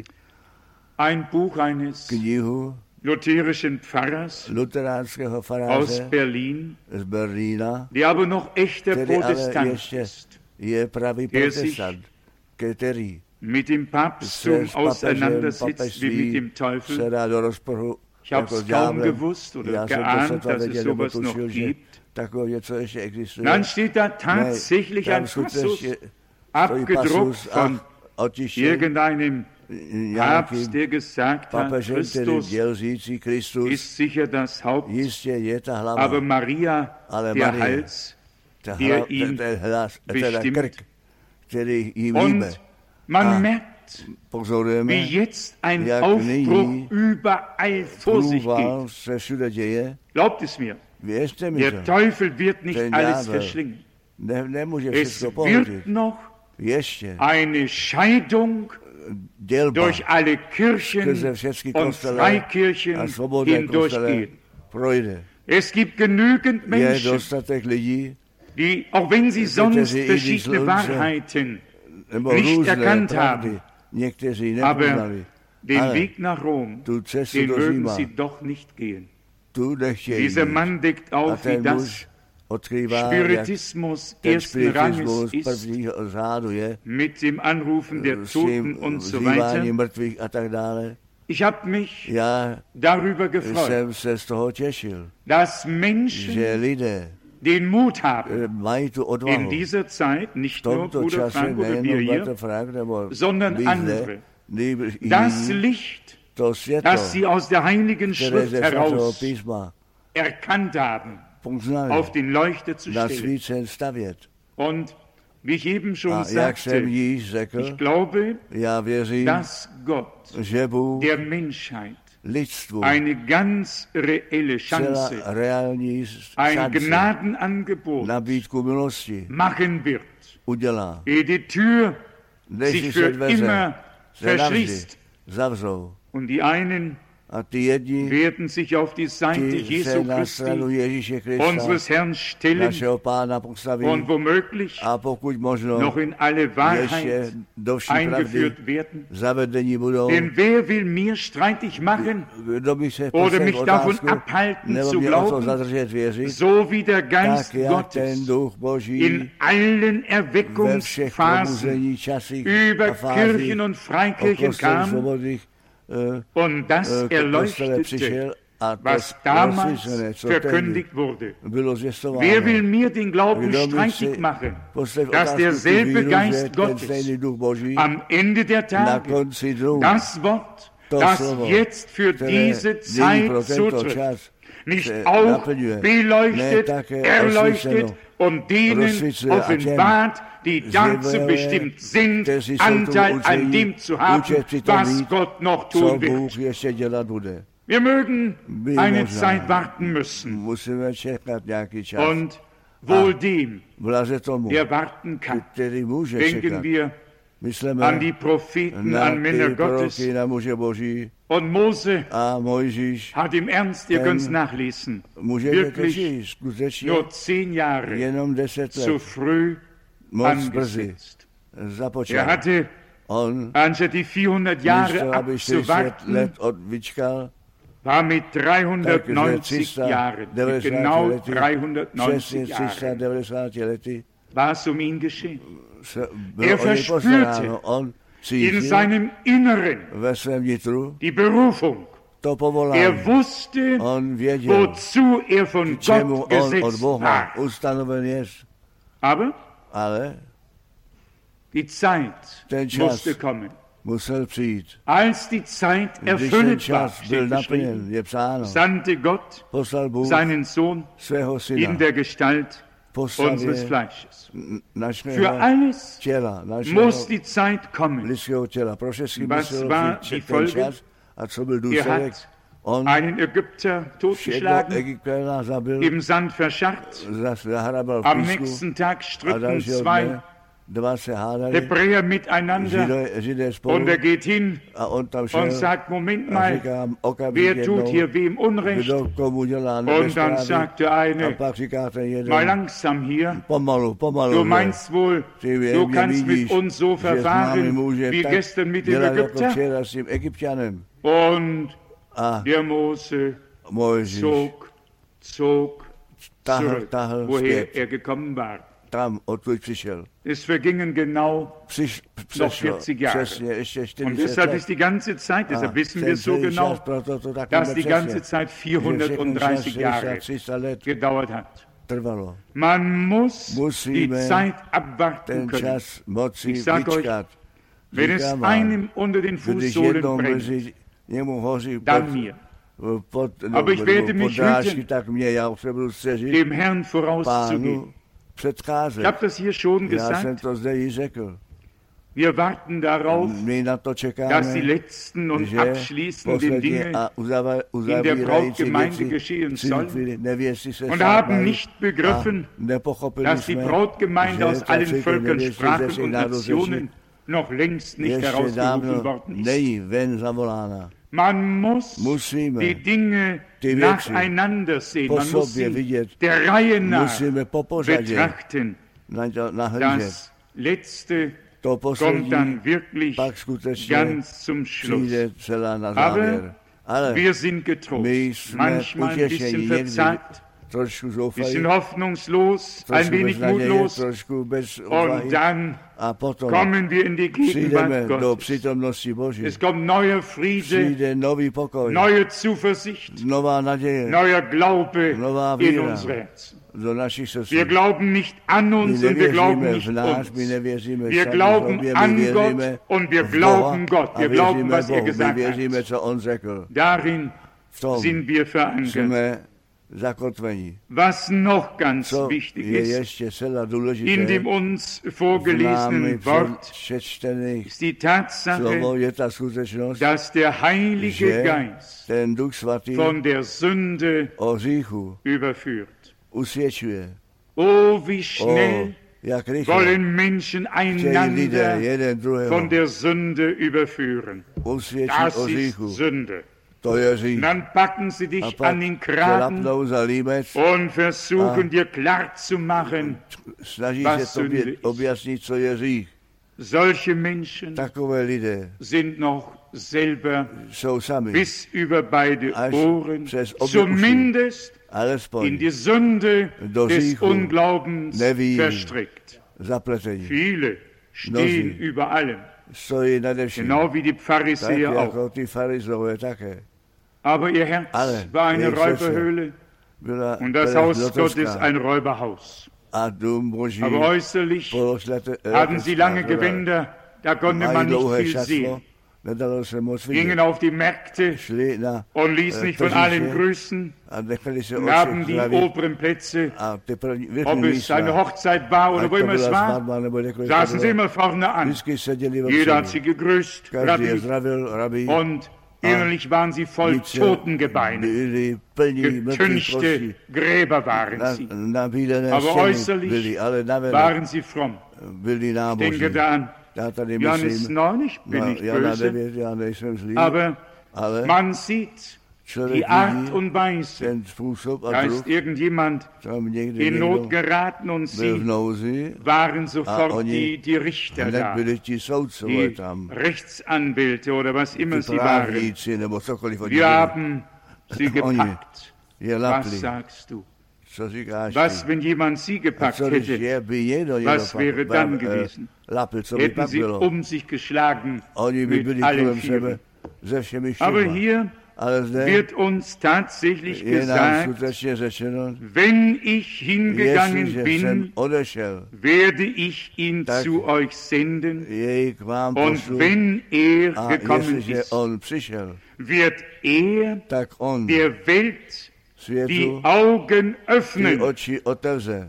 ein Buch eines knihu lutherischen Pfarrers luteránského aus faráře Berlin, z Berlína, der aber noch echter který ale Protestant ještě ist, je pravý Der sich protestant, který mit dem se Papsttum s papežem auseinandersetzt wie mit dem papežství Teufel. se dá do rozporu Ich habe jako es s kaum ďáblem. gewusst oder Já jsem to geahnt, sotva dass es věděl, nebo sowas noch tušil, že gibt. takové něco ještě existuje. Dann steht da tatsächlich tam ein Passus skutečně stojí abgedruckt pasus von a otištěn irgendeinem Papst, nějakým der gesagt hat, papežem, který Christus děl řící Kristus, ist sicher das Haupt, jistě je ta hlava, aber Maria ale der Marie, Hals, ta der hla, ihm ten hlas, teda bestimmt. krk, který jim líbe. Und man Ah, merkt, Pozorujeme, wie jetzt ein jak Aufbruch nyní überall vor sich průval geht. se všude děje. Glaubt es mir, Věřte mi der to, Teufel wird nicht Ten alles ďábel verschlingen. ne, nemůže Es všechno pohodit. wird noch Ještě eine Scheidung dělba durch alle Kirchen skrze všechny und kostele Freikirchen a svobodné kostele hindurchgehen. projde. Es gibt genügend Je Menschen, dostatek lidí, die, auch wenn sie sonst kteří i když verschiedene sonst- Wahrheiten nebo nicht různé erkannt pravdy, haben, někteří aber nepoznali, den ale Weg nach Rom, tu cestu den do mögen Říma, sie doch nicht gehen. tu nechtějí Dieser jít. Mann deckt A auf, wie ten das muž odkrývá, jak Spiritismus ten ersten Ranges spiritismus ist, prvního řádu je, mit dem Anrufen der s Toten tím und so weiter. vzýváním mrtvých a tak dále. Ich habe mich Já darüber gefreut, jsem se z toho těšil, dass že Menschen lidé den Mut haben, eh, mají tu in odvahu. dieser Zeit, V nicht nur tomto Bruder čase Frank oder wir nejenom hier, Bratr Frank nebo sondern vy andere, zde, nýbrž i das jiní, Licht, to světlo, das sie aus der Heiligen které Schrift ze svatého heraus písma erkannt haben, poznali, auf den Leuchter zu na stellen. svícen stavět. Und wie ich eben schon A jak jsem sagte, již řekl, ich glaube, já věřím, dass Gott že Bůh der Menschheit lidstvu eine ganz reelle celá Chance, reální ein šanci, Gnadenangebot nabídku milosti machen wird, udělá. ehe die Tür Než sich si se für dveře immer se navždy verschließt. zavřou. Und die einen A ty jedni, werden sich auf die Seite ti se Jesu na stranu Christi, Ježíše Krista, unseres Herrn, stellen našeho Pána postaví und womöglich a pokud možno noch in alle ještě Wahrheit do vší pravdy eingeführt werden. zavedení budou. Denn wer will mir streitig machen Kdo by se oder mich poslech davon otázku, abhalten nebo zu mě o to glauben, zadržet věřit, so wie der Geist tak jak ten Gottes duch Boží in allen ve všech Erweckungsphasen probuzení časích über a fázích Kirchen und Freikirchen kostelů kam svobodných uh, und das uh, kostele erleuchtete, přišel a to was damals rozsvícené, co tehdy verkündigt wurde. bylo zvěstováno. Wer will mir den Glauben Kdo mi streitig si machen, poslech dass otázku derselbe tu víru, Geist že ten Gottes stejný duch Boží am Ende der na Tage konci dnů das Wort, to das slovo, jetzt für které diese nyní Zeit pro tento zutrifft, čas nicht se auch naplňuje. Ne beleuchtet, také erleuchtet osvíceno. und denen Rozsvícuje a těm offenbart, die dazu zjevuje, bestimmt sind, kteří jsou Anteil tomu an učení, dem zu haben, učit přitom was být, Gott noch co tun wird. Bůh ještě dělat bude. Wir mögen My eine možná Zeit warten müssen musíme čekat nějaký čas. und wohl dem, Blaze tomu, der warten kann. který může Denken čekat. wir Myslíme an die Propheten, na an Männer ty Gottes. proroky, na muže Boží Und Mose a Mojžíš. hat im Ernst, ihr Ten könnt es nachlesen, Můžete to wirklich říct, skutečně nur zehn Jahre jenom deset zu let, früh moc brzy angesetzt. Er započal. hatte, On, anstatt die vierhundert Jahre místo aby čtyřicet abzuwarten, let odvyčkal, war mit takže dreihundertneunzig Jahren, mit tři sta devadesát genau lety, přesně dreihundertneunzig tři Jahren, sta devadesát lety, war es um ihn geschehen. se bylo Er o něj postaráno. verspürte On in cítil seinem Inneren ve svém vnitru die Berufung. to Er povolání. wusste, On věděl, wozu er von čemu Gott on od gesetzt Boha war. ustanoven je. Aber Ale die Zeit Den Schatz. musste kommen. musel přijít. Als die Zeit Když ten erfüllt war, čas byl steht geschrieben, naplněn, je psáno, sandte Gott poslal Bůh seinen Sohn svého syna in der Gestalt postavě unseres Fleisches. n- Für našeho alles těla, našeho muss die Zeit kommen. lidského těla. Pro všechny Was musel war přijít die ten Folge? čas a co byl Er důsledek. hat On einen Ägypter jedno totgeschlagen, Egyptěna zabil, im Sand verscharrt. zahrabal v Am písku nächsten Tag a stritten dalšího zwei dne dva se hádali, Hebräer miteinander židé, židé spolu und er geht hin a on tam šel und sagt, Moment a mal, říká okamžitě wer tut jednou, hier wem Unrecht? kdo komu dělá Und dann nebezprávy. sagt der A eine, pak říká ten jeden, mal langsam hier, pomalu, pomalu. du že? meinst wohl, Ty mě- du mě kannst vidíš, mit uns so že s námi verfahren může wie tak gestern mit dem dělat jako Ägypter? včera s tím Egypťanem. Und A der Mose Mojžíš zog, zog tahl, zurück, tahl woher zpět, er gekommen war. tam, odkud přišel. Es vergingen genau Přiš, noch přešel, vierzig Jahre. přesně, ještě Und čtyřicet deshalb let. ist die ganze Zeit, A deshalb wissen ten wir es so celý genau, čas, proto to tak dass víme die přesně, ganze Zeit že všechny čas vierhundertdreißig Jahre tři sta let gedauert hat. trvalo. Man muss die Musíme Zeit abwarten ten können. čas moci Ich sag euch, vyčkat. Wenn es Říkám vám, einem unter den když Fußsohlen jednou brennt, mezi němu hoří pod, dann mir, pod, no, Aber ich werde pod mich drážky, hüten, tak mě já se budu střežit dem Herrn vorauszugehen. pánu předcházet. Ich habe das hier schon Já jsem gesagt. to zde již řekl. Wir warten darauf, My na to dass die čekáme, letzten und že abschließenden poslední Dinge a uzava- der uzavírající Brautgemeinde věci geschehen sollen církvi nevěsty se und stát haben mají. nicht begriffen, A nepochopili dass die jsme, Brautgemeinde že aus ta allen církev Völkern, nevěsty ze Sprachen všech und národů Nationen noch längst nicht ještě herausgerufen dávno worden ist. nejí ven zavolána. Man muss Musíme die Dinge ty věci nacheinander sehen. po Man muss sobě sie vidět, der Reihe nach musíme po pořadě betrachten. na to nahlížet. Das Letzte To kommt poslední dann wirklich pak skutečně ganz zum Schluss. přijde celá na Aber závěr. Ale wir sind getrost, my jsme manchmal ein utěšení, bisschen někdy verzagt, trošku bisschen zoufalí, hoffnungslos, ein trošku wenig bez naděje, mutlos trošku bez und odvahy. dann A potom kommen wir in die přijdeme Gegenwart do Gottes. přítomnosti Boží. Es kommt neuer Friede, Přijde nový pokoj, neue Zuversicht, nová naděje neuer Glaube Nová in víra. unsere Herzen. do našich srdcí. Wir glauben nicht an My uns und wir glauben nevěříme nicht v nás, my uns. nevěříme Wir sami glauben sobě, my an Gott věříme und wir v Boha glauben Gott. a Wir glauben, věříme was er Bohu, my gesagt věříme, hat. co on řekl. Darin V tom sind wir verankert. jsme zakotvení. Was noch ganz Co wichtig je ist, ještě celá in důležité, dem uns v námi vorgelesenen Wort přečtených ist die Tatsache, slovo je ta skutečnost, dass der Heilige že Geist ten Duch Svatý von der Sünde o hříchu überführt. usvědčuje. Oh, wie O, schnell jak rychle wollen Menschen chtějí lidé einander jeden druhého von der Sünde überführen. usvědčit Das o ist hříchu. Sünde. To je hřích. Dann packen sie A dich pak an den se Kragen lapnou za límec, und versuchen dir klarzumachen, snaží was se tobě Sünde ist. objasnit, co je hřích. solche Menschen Takové lidé sind noch selber jsou sami, bis über beide Až Ohren, přes obě zumindest in alespoň die Sünde do des hříchu Unglaubens nevíry. verstrickt. zapletení. Viele stehen Mnozí über allem, stojí nade vším, genau wie die tak Pharisäer auch. jako ty farizové také. Aber ihr Herz Alle, war eine jejich srdce Räuberhöhle Byla und das byla Haus zlotelská Gottes ein Räuberhaus. a dům Boží Aber äußerlich pološlete- hatten sie lange letecká, Gewänder, da konnte mají man nicht dlouhé viel šatlo, sehen. nedalo se moc vidět. gingen auf die Märkte Šli na und ließen eh, sich von allen tržiště grüßen, a nechali se nahmen oči die zdravit oberen Plätze, a ty první ob vrchní es eine místa, Hochzeit war oder ať wo to immer es byla war, svatba nebo kdekoliv to saßen sie bylo, immer vorne an. vždycky seděli Jeder hat sie vepředu. gegrüßt, Každý je Rabbi, zdravil, rabí, und innerlich waren sie voll více Totengebeine. byli plní mrtvých Getünchte kostí. Gräber waren Na, sie. nabílené Aber stěny äußerlich byli, ale navenek waren sie fromm. byli Ich nábožní. denke da an Já tady Johannes myslím neun, ich bin na nicht Jana böse, devět, já nejsem zlý, aber ale man sieht člověk die Art vidí und Weise. ten způsob a Da druh, ist irgendjemand tam někdy in Not někdo geraten und byl v sie nouzi, waren sofort oni die, die Richter hned da, byli ti soudcové die tam, Rechtsanwälte oder was immer ti sie waren. právníci nebo cokoliv oni Wir byli. haben sie Oni gepackt. je Was lapli. sagst du? Co říkáš Was, ty? wenn jemand sie A gepackt co když hätte? je, by někdo někdo Was wäre dann pak, eh, gewesen? lapl, co by Hätten pak sie bylo? um sich geschlagen Oni by mit byli allen kolem sebe Vieren. ze všemi Aber čtyřma. hier Ale zde wird uns tatsächlich je nám gesagt, skutečně řečeno, wenn ich hingegangen jestliže jsem bin, odešel, werde ich ihn tak zu euch senden. jej k vám Und pošlu wenn er a gekommen jestliže ist, on přišel, wird er tak on der Welt die světu Augen ty öffnen. oči otevře.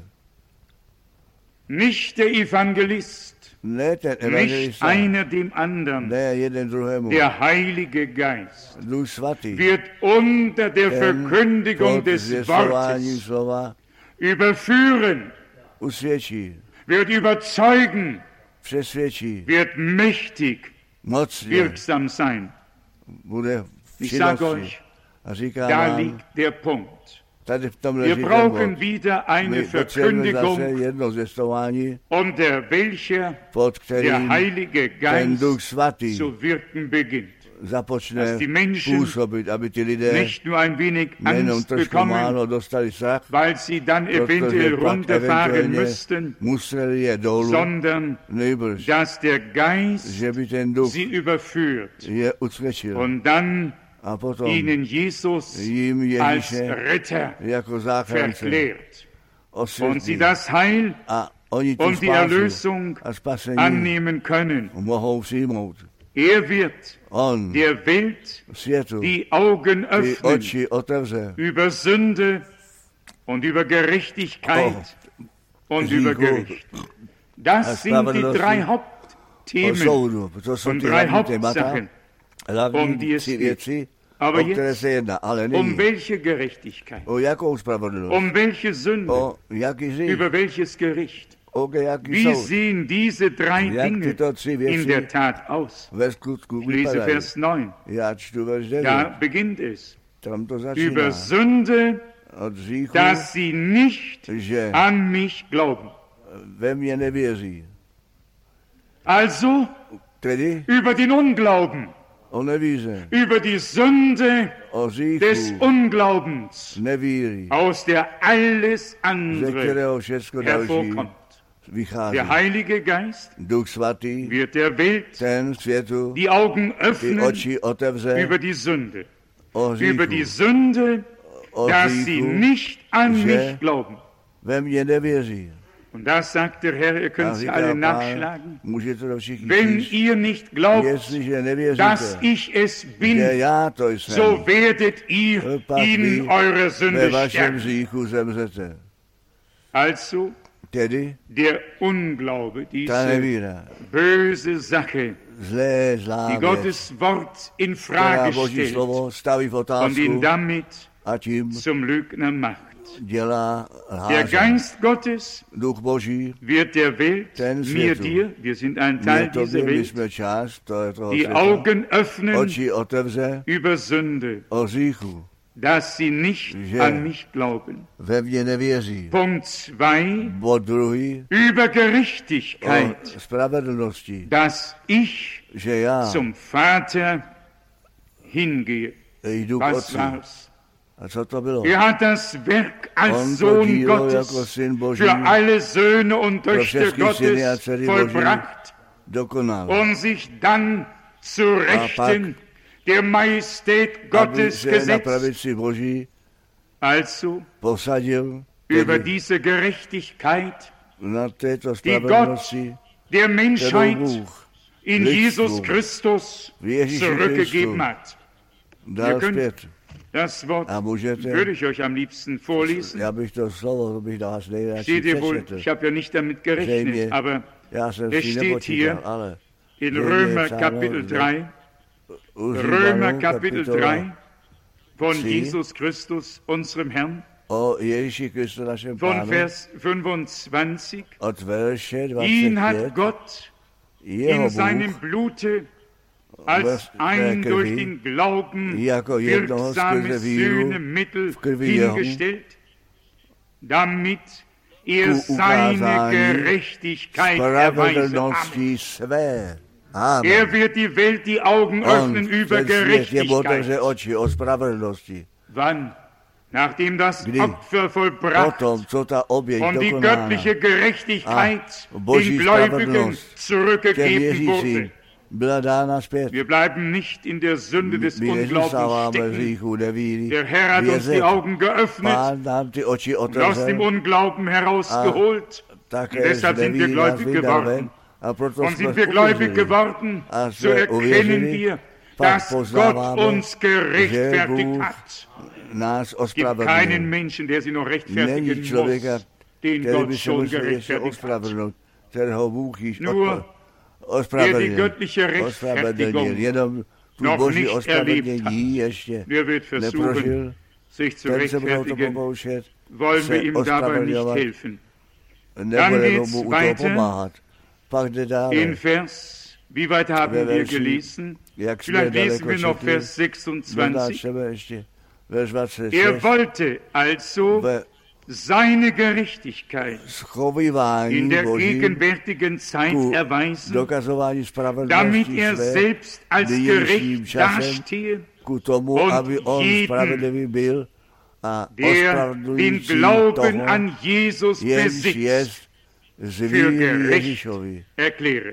Nicht der Evangelist, Ne ten nicht evangelista, einer dem anderen. ne jeden druhému. Der Heilige Geist Duch svatý, wird unter der ten Verkündigung pod des zvěstováním Wortes slova überführen, usvědčí, wird überzeugen, přesvědčí, wird mächtig mocně, wirksam sein. bude v Ich sage činnosti. euch, A říká da vám, liegt der Punkt. tady v tomhle Wir říká brauchen bod. wieder eine My potřebujeme zase Verkündigung, jedno zvěstování, unter welcher pod der kterým Heilige ten Geist Duch svatý zu wirken beginnt. započne dass die Menschen působit, aby ty lidé Nicht nur ein wenig nejenom Angst trošku bekommen, málo dostali strach, weil sie dann eventuell protože pak runterfahren eventuálně müssten, museli je dolů, sondern nejbrž, dass der Geist že by ten duch sie überführt je usvědčil. und dann A potom ihnen Jesus jim als Ježíše Retter jako záchránce verklärt und sie osvětlí. das Heil A oni tu und die spásu Erlösung a spasení annehmen können. mohou přijmout. Er wird On der Welt světu die Augen ty öffnen oči otevře über Sünde und über Gerechtigkeit und Sieg über gut. Gericht. Das sind die drei o Hauptthemen soudu. To jsou und ty drei hlavní témata, Hauptsachen. um die hlavní es tři geht. věci, Aber o které jetzt, se jedná. Ale um nyní, welche Gerechtigkeit, o jakou spravedlnost, um welche Sünde, o jaký hřích, über welches Gericht. o jaký Wie soud, sehen diese drei jak Dinge tyto tři in věci der Tat aus? ve skutku Ich lese vypadají. Vers neun. Já čtu verš Da devět. beginnt es. Tam to Über začíná. Sünde, Od hříchu, dass sie nicht že an mich glauben. ve mě nevěří. Also Tedy über den Unglauben, o nevíře, über die Sünde o des hříchu, Unglaubens, nevíry, aus der alles ze andere kterého všechno další hervorkommt. vychází. Der Heilige Geist Duch svatý, wird der Welt ten světu, die Augen ty öffnen oči otevře über die Sünde. o Über die hříchu, Sünde, o dass sie hříchu, nicht an že mich glauben. ve mě nevěří. Und das sagt der Herr, ihr A könnt sie říká alle Pán, nachschlagen. můžete to všichni Wenn číst, ihr nicht glaubt, jestliže dass nevěříte, ich es že bin, já to jsem, so werdet ihr pak in vy eurer ve Sünde vašem sterben. hříchu zemřete. Also Tedy der Unglaube, ta diese nevíra, böse Sache, zlé, zlá die věc, Gottes Wort in která Frage Boží stellt slovo staví v und otázku ihn damit a tím zum Lügner macht. dělá Der lháře. Geist Gottes Duch Boží, wird der Welt, Ten mir, světu. dir, wir sind ein Teil mě tobě, dieser my Welt, jsme část toho die světa, Augen öffnen oči otevře über Sünde, o hříchu, dass sie nicht Že an mich glauben. ve mě nevěří. Punkt zwei, Bod druhý, über o Gerechtigkeit, spravedlnosti, dass ich že já zum Vater hingehe. jdu k Was Otci. war's? A co to bylo? Er hat das Werk als On to Sohn dílo jako Gottes syn Boží für alle Söhne und Töchter všechny syny a Gottes dcery vollbracht dokonal. und sich dann zu Rechten der Majestät Aby Gottes se na gesetzt. pravici Boží Also posadil über tedy diese Gerechtigkeit, na této die Gott spravedlnosti, der kterou Menschheit Bůh in lidstvu, Jesus Christus v Ježíši zurückgegeben Kristu hat. dal Ihr könnt zpět. das Wort A můžete, würde ich euch am liebsten vorlesen. já bych to slovo, to bych dal nejradši Steht ihr wohl, přečetl. ich habe ja nicht damit gerechnet, Zřejmě, aber já jsem es si steht nepočítal, hier ale in zřejmě Römer je psáno Kapitel v- drei, u Römer Římanů Kapitel kapitola drei von tři, Jesus Christus, unserem Herrn, o Ježíši Kristu našem von Pánu, Vers fünfundzwanzig. od verše Ihn hat dvacet pět, Gott jeho in seinem Bůh Blute als bez ein krvi, durch den Glauben jako jednoho skrze wirksames víru Sühnemittel v krvi jeho, hingestellt, damit er ku seine ukázání Gerechtigkeit erweise. Amen. spravedlností své. Amen. Er wird die Welt die Augen öffnen On über ten svět jemu otevře Gerechtigkeit. oči o spravedlnosti. Wann? Nachdem das Kdy? Opfer vollbracht Potom, co ta oběť und die dokonána, göttliche Gerechtigkeit a boží den Gläubigen spravedlnost těm zurückgegeben wurde. věřícím byla dána zpět. Wir bleiben nicht in der Sünde des My Unglaubens nezůstáváme v stecken. hříchu nevíry. Der Herr hat uns Věřit. die Augen geöffnet Pán nám ty oči und aus dem otevřel, Unglauben herausgeholt. Und také z deshalb sind wir nevíry nás gläubig vydal geworden. ven, a proto Und jsme sind wir gläubig uvěřili. geworden, A so jsme erkennen uvěřili, wir, pak dass Gott poznáváme, uns že gerechtfertigt Bůh hat. nás Es gibt ospravedlnil. keinen Menschen, der sie noch rechtfertigen Není člověka, muss, den který Gott by se schon musel ještě gerechtfertigt hat. ospravedlnout, kterého Bůh již Nur odpa- wer die ospravedlnil. göttliche Ospravedlnil. Rechtfertigung Jenom tu noch boží nicht erlebt hat, ospravedlnění ještě der wird versuchen, neprožil, sich zu ten se bude o to rechtfertigen. pokoušet, Wollen se wir ihm dabei nicht ospravedlňovat, helfen. nebude geht's mu u toho weiter. pomáhat. Pak jde dále. In Vers, wie weit haben Ve wir verši, gelesen? jak jsme Vielleicht lesen daleko wir noch četli, Vers sechsundzwanzig. donášeme ještě verš dvacet Er šest, wollte also ve seine Gerechtigkeit schovívání in der božím gegenwärtigen Zeit ku erweisen, dokazování damit spravedlnosti er své, selbst als nynějším gerecht časem, dastehe, ku tomu, und aby on jeden, spravedlivý byl a der den ospravedlňující Glauben toho, an Jesus jenž besitzt, jest z für víry gerecht Ježíšovi. erkläre.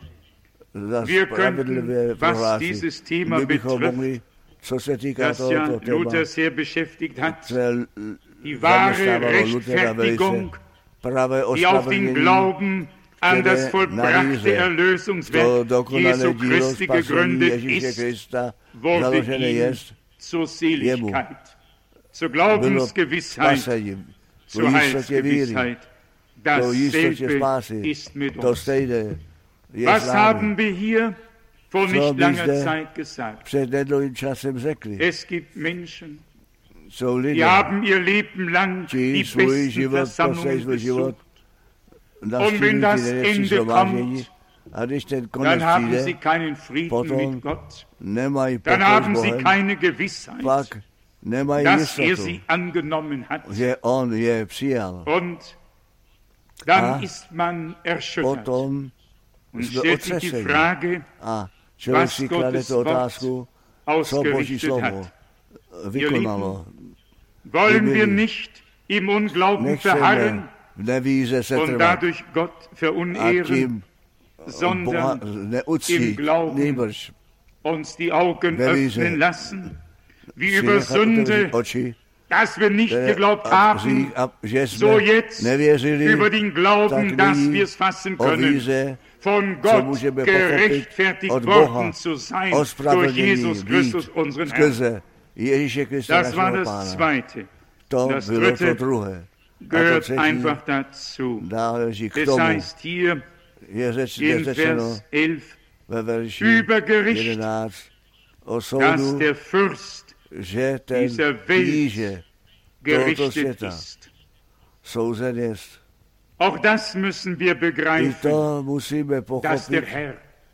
Za Wir spravedlivé könnten, was prohlásit. dieses Thema My bychom betrifft, mohli, co se týká das ja tohoto téma, Luther sehr beschäftigt hat, se die wahre zaměstnávalo Luthera velice, Rechtfertigung, pravé die auf den ospravedlnění, Glauben an das které vollbrachte navíze to Erlösungswerk dokonalé Jesu dílo Christi spasení gegründet Ježíše ist, Krista wurde založené ihm jest zur Seligkeit, zur bylo Glaubensgewissheit, spasením, zur pro jistotě víry, Heilsgewissheit. pro jistotě Dasselbe spásy. ist mit To uns. stejné je Was s námi. haben wir hier vor Co nicht my langer zde Zeit gesagt? před nedlouhým časem řekli. Es gibt Menschen, Jsou lidé, die haben ihr Leben lang či die svůj besten život, poslední Versammlungen svůj život, besucht. Und wenn navštíví das ty nejlepší Ende shromáždění, kommt, a když ten dann konec haben přijde, sie keinen Frieden potom mit Gott, nemají dann pokoj s haben sie Bohem, keine Gewissheit, pak nemají dass er jistotu, sie angenommen hat. že on je přijal. Und dann A ist man erschüttert Potom und jsme stellt sich die otřeseni. Frage, A člověk was si klade Gottes tu otázku, co Boží ausgerichtet slovo hat. vykonalo. Wollen Ihr wir Lieben, nicht im Unglauben Nechceme verharren v nevíře se und trvat dadurch Gott a verunehren, tím Boha sondern neuctít, im Glauben nýbrž uns die Augen Wer wiese, öffnen lassen, wie si über nechat otevřít Sünde, oči, dass wir nicht které- geglaubt a haben, říct, a že jsme so jetzt nevěřili, über den Glauben, tak dass nyní wir es fassen o können, víře, von co Gott můžeme pochopit gerechtfertigt od Boha, worden zu sein durch ospravedlnění Jesus Christus, být unseren Herrn. skrze Ježíše Krista Das war našeho das Pána. Zweite. To Das bylo Dritte to druhé. A to Gehört třetí einfach dazu. náleží k Es tomu. heißt hier Je, řeč, je in řečeno Vers elf, ve verši über Gericht, jedenáct o dass soudu, der Fürst že ten dieser Welt kníže tohoto gerichtet světa ist. souzen jest. Auch das müssen wir I begreifen, to musíme dass der pochopit, Herr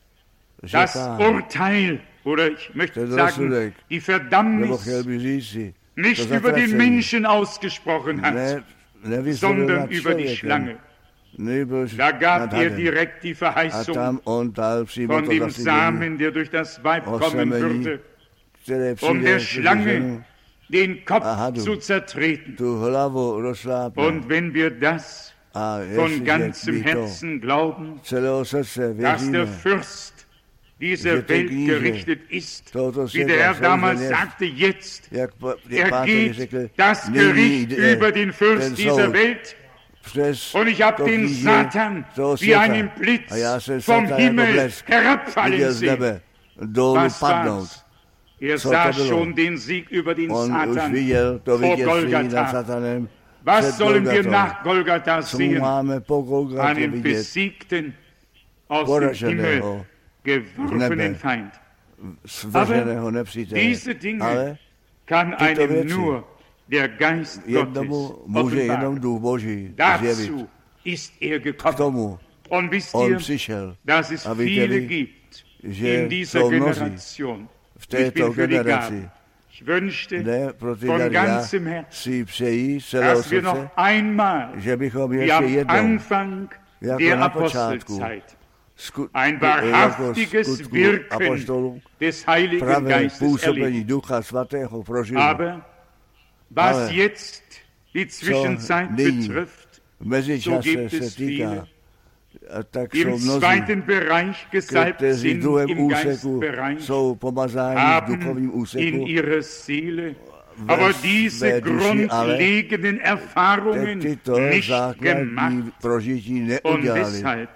že das Pán, Urteil, oder ich möchte ten sagen, rozsudek, die nebo Verdammnis chtěl by říci, nicht to über den zatracení, Menschen ausgesprochen hat, ne, nevyslovil sondern nad über die člověkem, Schlange. nýbrž Da gab nad er hadem. direkt die A Verheißung tam on dal přímo von to dem zaslíbení, Samen, der durch das Weib o kommen semení, würde, které um přijde der skrze Schlange ženu, den Kopf a hadu zu zertreten. tu hlavu rozšlápne. Und wenn wir das A von jestliže ganzem my to Herzen glauben, celého srdce dass der věříme, Fürst dieser že ten Welt kníže gerichtet ist, tohoto wie světa der Herr souzen damals jest, sagte, jetzt jak pa- Pán tedy ergeht řekl, das nyní Gericht jde über den ten Fürst dieser soud Welt přes Und ich habe to den kříže Satan toho wie světa. einen Blitz A já jsem vom Satan jako Himmel blesk herabfallen viděl z sehen. nebe dolů Was padnout. war's? Er Co to sah bylo? schon den Sieg über den On už Satan viděl to vor vítězství nad Golgatha. Satanem Was před sollen wir Golgatou. nach Golgatha Co sehen? máme po Golgatě Einen vidět? besiegten, aus dem Himmel Poraženého geworfenen nebe. Feind. Svrženého nepřítele. Diese Dinge Ale kann tyto einem věci nur der Geist Gottes jednomu může jenom offenbaren. Duch Boží zjevit. Dazu ist er K gekommen. tomu Und wisst on ihr, přišel. dass es A víte viele vy, gibt že in dieser jsou mnozí Generation. v Ich této bin für die generaci, Gaben. Ich wünschte kde pro ty von dary já ganzem Herzen, si přejí z celého dass wir noch srdce, einmal, že bychom wie ještě am jednou Anfang jako der na počátku Apostelzeit, sku, ein jako wahrhaftiges skutku Wirken apoštolů des Heiligen pravé Geistes erlebt. působení Ducha Svatého prožili. Aber was Ale jetzt die Zwischenzeit nyní betrifft, v mezičase so gibt se es týká, viele, a tak die jsou im mnozí, zweiten Bereich gesalbt kteří v sind, druhém im úseku Geistbereich, jsou pomazáni v haben duchovním in úseku, ihrer Seele ve aber diese své duši, ale grundlegenden Erfahrungen tyto nicht základní gemacht. prožití Und neudělali. deshalb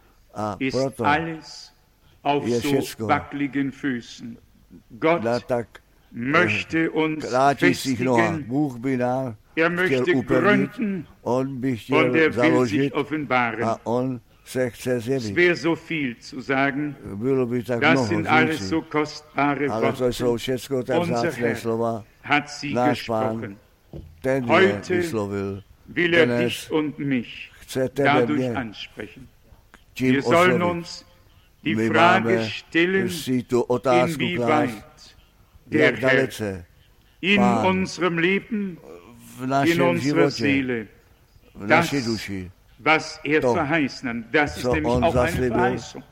A ist proto alles auf je so všecko wackeligen Füßen. Gott na tak möchte uns krátících nohách. festigen, Bůh by nám er chtěl möchte upevnit, gründen on by und chtěl er will sich založit offenbaren. a on se chce Es zjevit. wäre so viel zu sagen, Bylo by tak das mnoho sind alles říci, so kostbare ale to jsou Worte. všecko tak Unser vzácné Herr slova. hat sie Náš gesprochen. Pán ten je Heute vyslovil. Will er Dnes dich und mich chce tebe dadurch mě ansprechen. tím Wir sollen oslovit. uns die My Frage máme stellen, si tu otázku klást, inwieweit der jak Herr dalece in Pán unserem Leben, v in našem unserer životě, Seele, v naší das, duši, was er to, verheißen hat, das ist co nämlich on auch eine zaslíbil, Verheißung.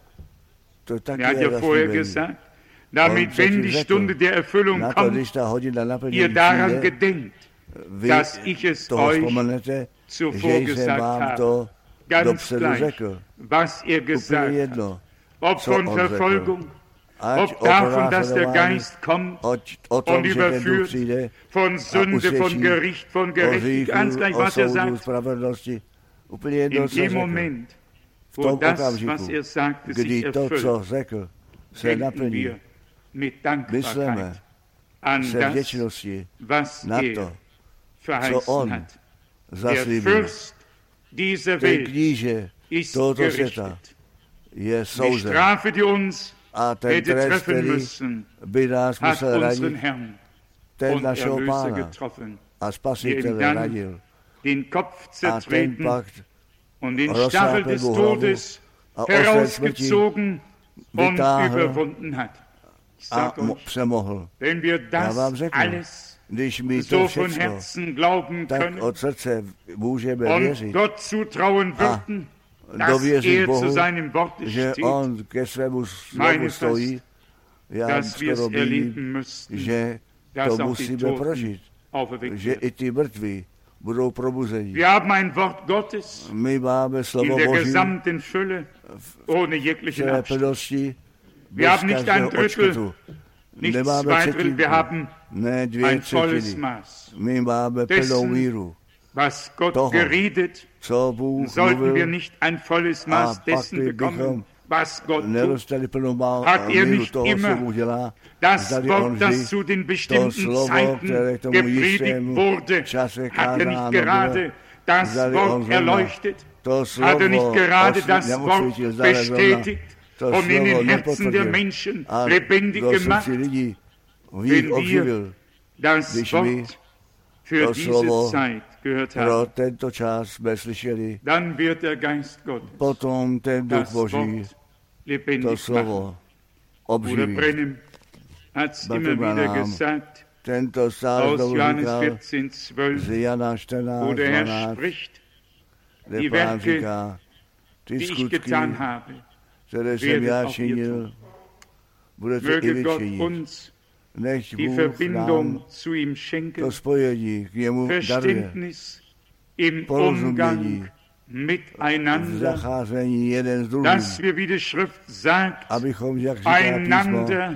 to taky Er hat je ja vorher zaslíbení. gesagt, damit, On wenn předtím die řekl, Stunde der Erfüllung na to, kommt, když ta hodina naplnění ihr daran přijde, gedenkt, vy dass ich es toho euch vzpomenete, zuvor že jsem gesagt vám habe. to Ganz dopředu gleich, řekl. was er Úplně gesagt hat. jedno, Ob co von on řekl. Verfolgung, Ať ob davon, dass der pronásledování, Geist kommt ať o tom, und že ten duch überführt, přijde von a Sünde, von usvědčí Gericht, von o Gerechtigkeit, ganz hříchu, gleich, o was er soudu, sagt. spravedlnosti. Úplně jedno, In co dem řekl. Moment, V wo tom das, okamžiku, was er sagte, sich kdy to, co erfüllt, řekl, se denken naplní, wir mit myslíme Dankbarkeit an se das, vděčností was na er to, co verheißen on hat. Der zaslíbil. Fürst dieser Ten Welt kníže ist tohoto světa gerichtet. je Die souzen. Strafe, die uns A ten hätte trest, treffen který müssen, by nás hat musel unseren radit, Herrn ten und našeho Erlöser pána getroffen, a der ihm spasitele dann radil. den Kopf A ten zertreten pak und den rozsápl Stachel des mu hlavu Todes a osel smrti herausgezogen und vytáhl überwunden hat. Ich a sag mo- euch, přemohl. wenn wir Já vám das řeknu, alles když my so to von všechno Herzen glauben tak können od srdce můžeme und věřit, Gott zutrauen würden, dass dověřit er zu Bohu, seinem Worte že steht, on ke svému meine slovu stojí, já dass wir es skoro erleben vidím, müssten, že dass to auch die musíme Toten prožít, auferweckt že werden. i ty mrtví budou probuzení. Wir haben ein Wort Gottes My máme in slovo der Boží gesamten Fülle, ohne jeglichen celé Abstand. plnosti, Wir bez haben nicht ein každého Drittel, odškytu. nicht Nemáme zwei Drittel, wir třetinku, haben ne dvě ein volles třetiny. Maß. My máme plnou Dessen, míru. was Gott Toho, geredet, co Bůh sollten wir mluvil, nicht ein volles a Maß pak dessen by bekommen, bychom was Gott tut. nedostali plnou má- Hat er míru nicht toho, co immer Bůh dělá. Das Zdali on Wort, das vždy zu den to bestimmten slovo, Zeiten které k tomu gepredigt jistému wurde, čase hat er nicht kázáno gerade bylo, das zdali on Wort zrovna erleuchtet, to hat er nicht slovo gerade osví- das Wort neosvítil, zdali zrovna bestätigt to und in slovo den Herzen der nepotvrdil Menschen a lebendig do gemacht, srdcí lidí v wenn nich wir oživil. das Když my Wort für to diese slovo Zeit gehört pro haben. tento čas jsme slyšeli, Dann wird der Geist Gottes potom ten duch das Boží Wort to lebendig machen. slovo Bruder obživí. Brennan hat es Bratr immer wieder Branham gesagt, Tento stále aus znovu Johannes říkal vierzehn zwölf, z Jana wo čtrnáct der Herr dvanáct, spricht, kde die Pán Werke, říká, ty die ich skutky, getan habe, které jsem werdet já auch ihr činil, tun. budete i Möge vy Gott činit. uns Nech die Bůh Verbindung nám zu ihm schenken, to spojení k němu daruje. Verständnis im Umgang V miteinander, zacházení jeden s druhým, dass wir, wie die Schrift sagt, abychom, jak říká písmo, einander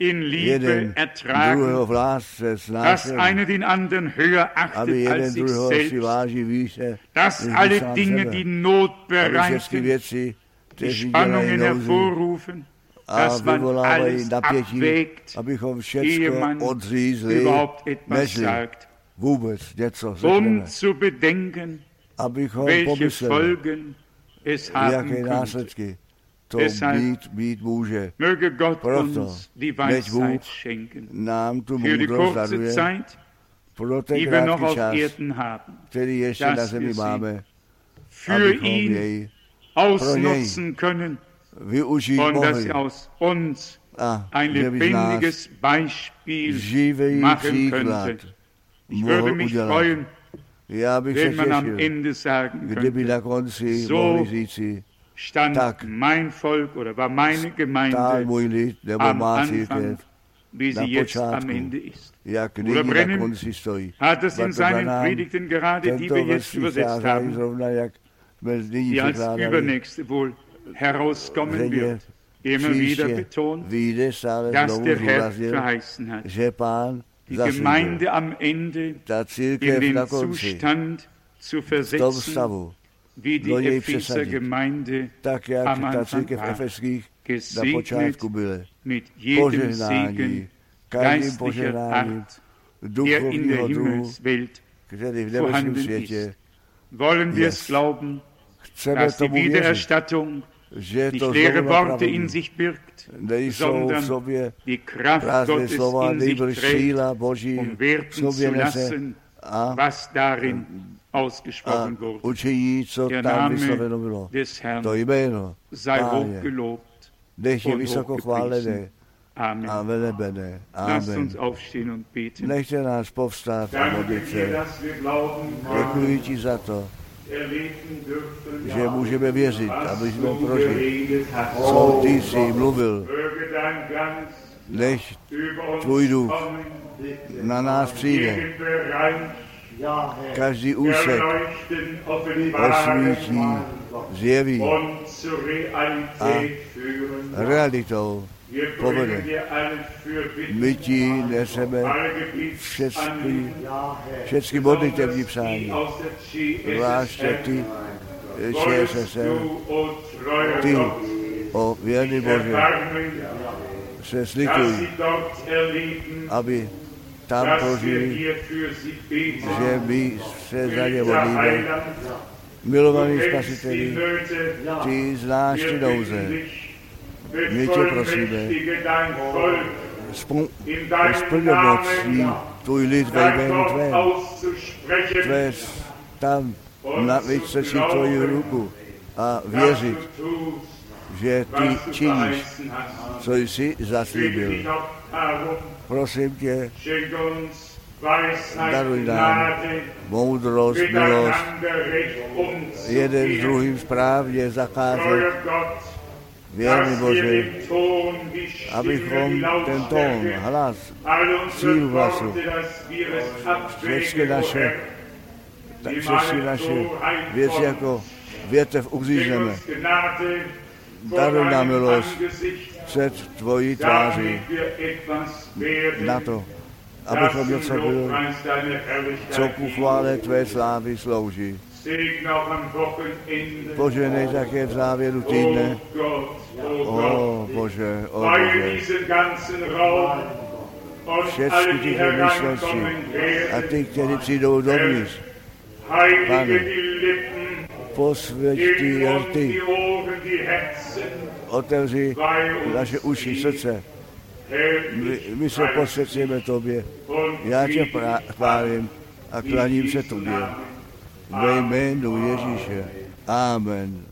in Liebe jeden ertragen, druhého v lásce dass snášeli, einer den anderen höher aby achtet als jeden sich druhého si selbst, váží výše, dass než alle sám Dinge, sebe. die Not Aby všechny bereiten, věci, die kteří dělají Spannungen nouzi hervorrufen, a dass man vyvolávají alles napětí, abwägt, abychom ehe všechno man odřízli, überhaupt etwas nežli sagt, vůbec něco řekneme. um zu bedenken, Abychom welche pomysleli, Folgen es haben jaké könnte. následky to Deshalb být, být může. Möge Gott Proto uns die nech Bůh Weisheit schenken nám tu für die moudrost kurze daruje Zeit, pro ten die wir noch krátký auf čas, Erden haben, který ještě na dass zemi wir sie máme, für abychom ihn jej ausnutzen können využít und dass mohli. er aus uns A ein že by z nás lebendiges Beispiel živý machen příklad könnte. Ich mohl würde mich udělat. freuen, Já bych se wenn man am těšil, Ende sagen kdyby könnte, na konci so mohli říci, stand tak mein Volk oder war meine stál Gemeinde můj lid nebo am má Anfang, církev, wie na sie jetzt am počátku, Ende ist. jak Bruder nyní na Brennan konci stojí. hat es in Proto za seinen nám Predigten gerade, die tento wir jetzt verš übersetzt vychází haben, zrovna, jak jsme nyní die als překládali, übernächste wohl herauskommen Řadě wird, immer wieder příště betont, vyjde stále dass znovu der Herr zúraznil, verheißen hat, že Pán die zaslíbil. Gemeinde am Ende Ta in církev den na konci, Zustand zu v tom versetzen, stavu, wie do die něj Epheser přesadit. Gemeinde tak jak am ta Anfang církev war, efeských na gesegnet počátku byly. mit jedem Požehnání, Segen každým geistlicher požehnáním Art, der in der duchovního druhu, Himmelswelt který v nebeském vorhanden světě. ist. Wollen wir es Yes. glauben, Chceme dass die tomu věřit, Wiedererstattung že nicht to leere znovu Worte napraví. in sich birgt, Nejsou v sondern sobě die Kraft prázdné Gottes slova, in sich nejbrž trägt, síla Boží um v werten sobě zu nese lassen, a, was darin a ausgesprochen wurde. učiní, co Der tam Name vysloveno bylo. des Herrn To jméno, sei Páně, hochgelobt nech je und vysoko chválené hochgepriesen. Amen. a velebené. Lasst Amen. uns aufstehen und beten. Nechte nás povstat a Danke modlit dir, se. dass wir glauben Děkuji können, ti za to, erleben dürfen, že můžeme věřit, aby was jsme du prožili, geredet hast. co ty jsi mluvil. Möge dein ganz Nech über uns tvůj duch kommen, na nás přijde. jeden Bereich Každý úsek erleuchten, offenbaren osvítí, zjeví und zur Realität führen. realitou. Wir povede. bringen dir alles für My Bitten, ti neseme alle všechny, Gebetsanliegen, všechny modlitevní besonders die přání. aus der Zvláště C S S ty, Wolltest ČSSR, du, o treuer ty, Gott, o věrný Bože, erbarmen, se dass slituj, sie dort erleben, aby tam dass wir prožili, hier für sie beten. že my se za ně Güter modlíme. Heiland, Milovaný du kennst die Spasiteli, Nöte, ty znáš ty wir nouze. bitten dich, My tě prosíme, bevollmächtige dein Volk Spon- in deinem splňomocí Namen, tvůj lid ve dein jménu Wort tvém. auszusprechen Tvé tam na vyčce si tvoji ruku a věřit, že ty činíš, co jsi zaslíbil. Prosím tě, daruj nám moudrost, milost, jeden s druhým správně zacházet, věrný Bože, abychom ten tón, hlas, sílu hlasu, všechny naše, všechny naše věci jako větev uřízneme. Daruj nám milost před tvojí tváří na to, abychom něco byli, co ku chvále tvé slávy slouží. Poženej také v závěru týdne. O Bože, o Bože. Všechny tyto myšlenci a ty, kteří přijdou dovnitř, Pane, posvěť ty rty, otevři naše uši, srdce. My, my se posvěcíme tobě. Já tě chválím a klaním se tobě. Ve jménu Ježíše. Amen.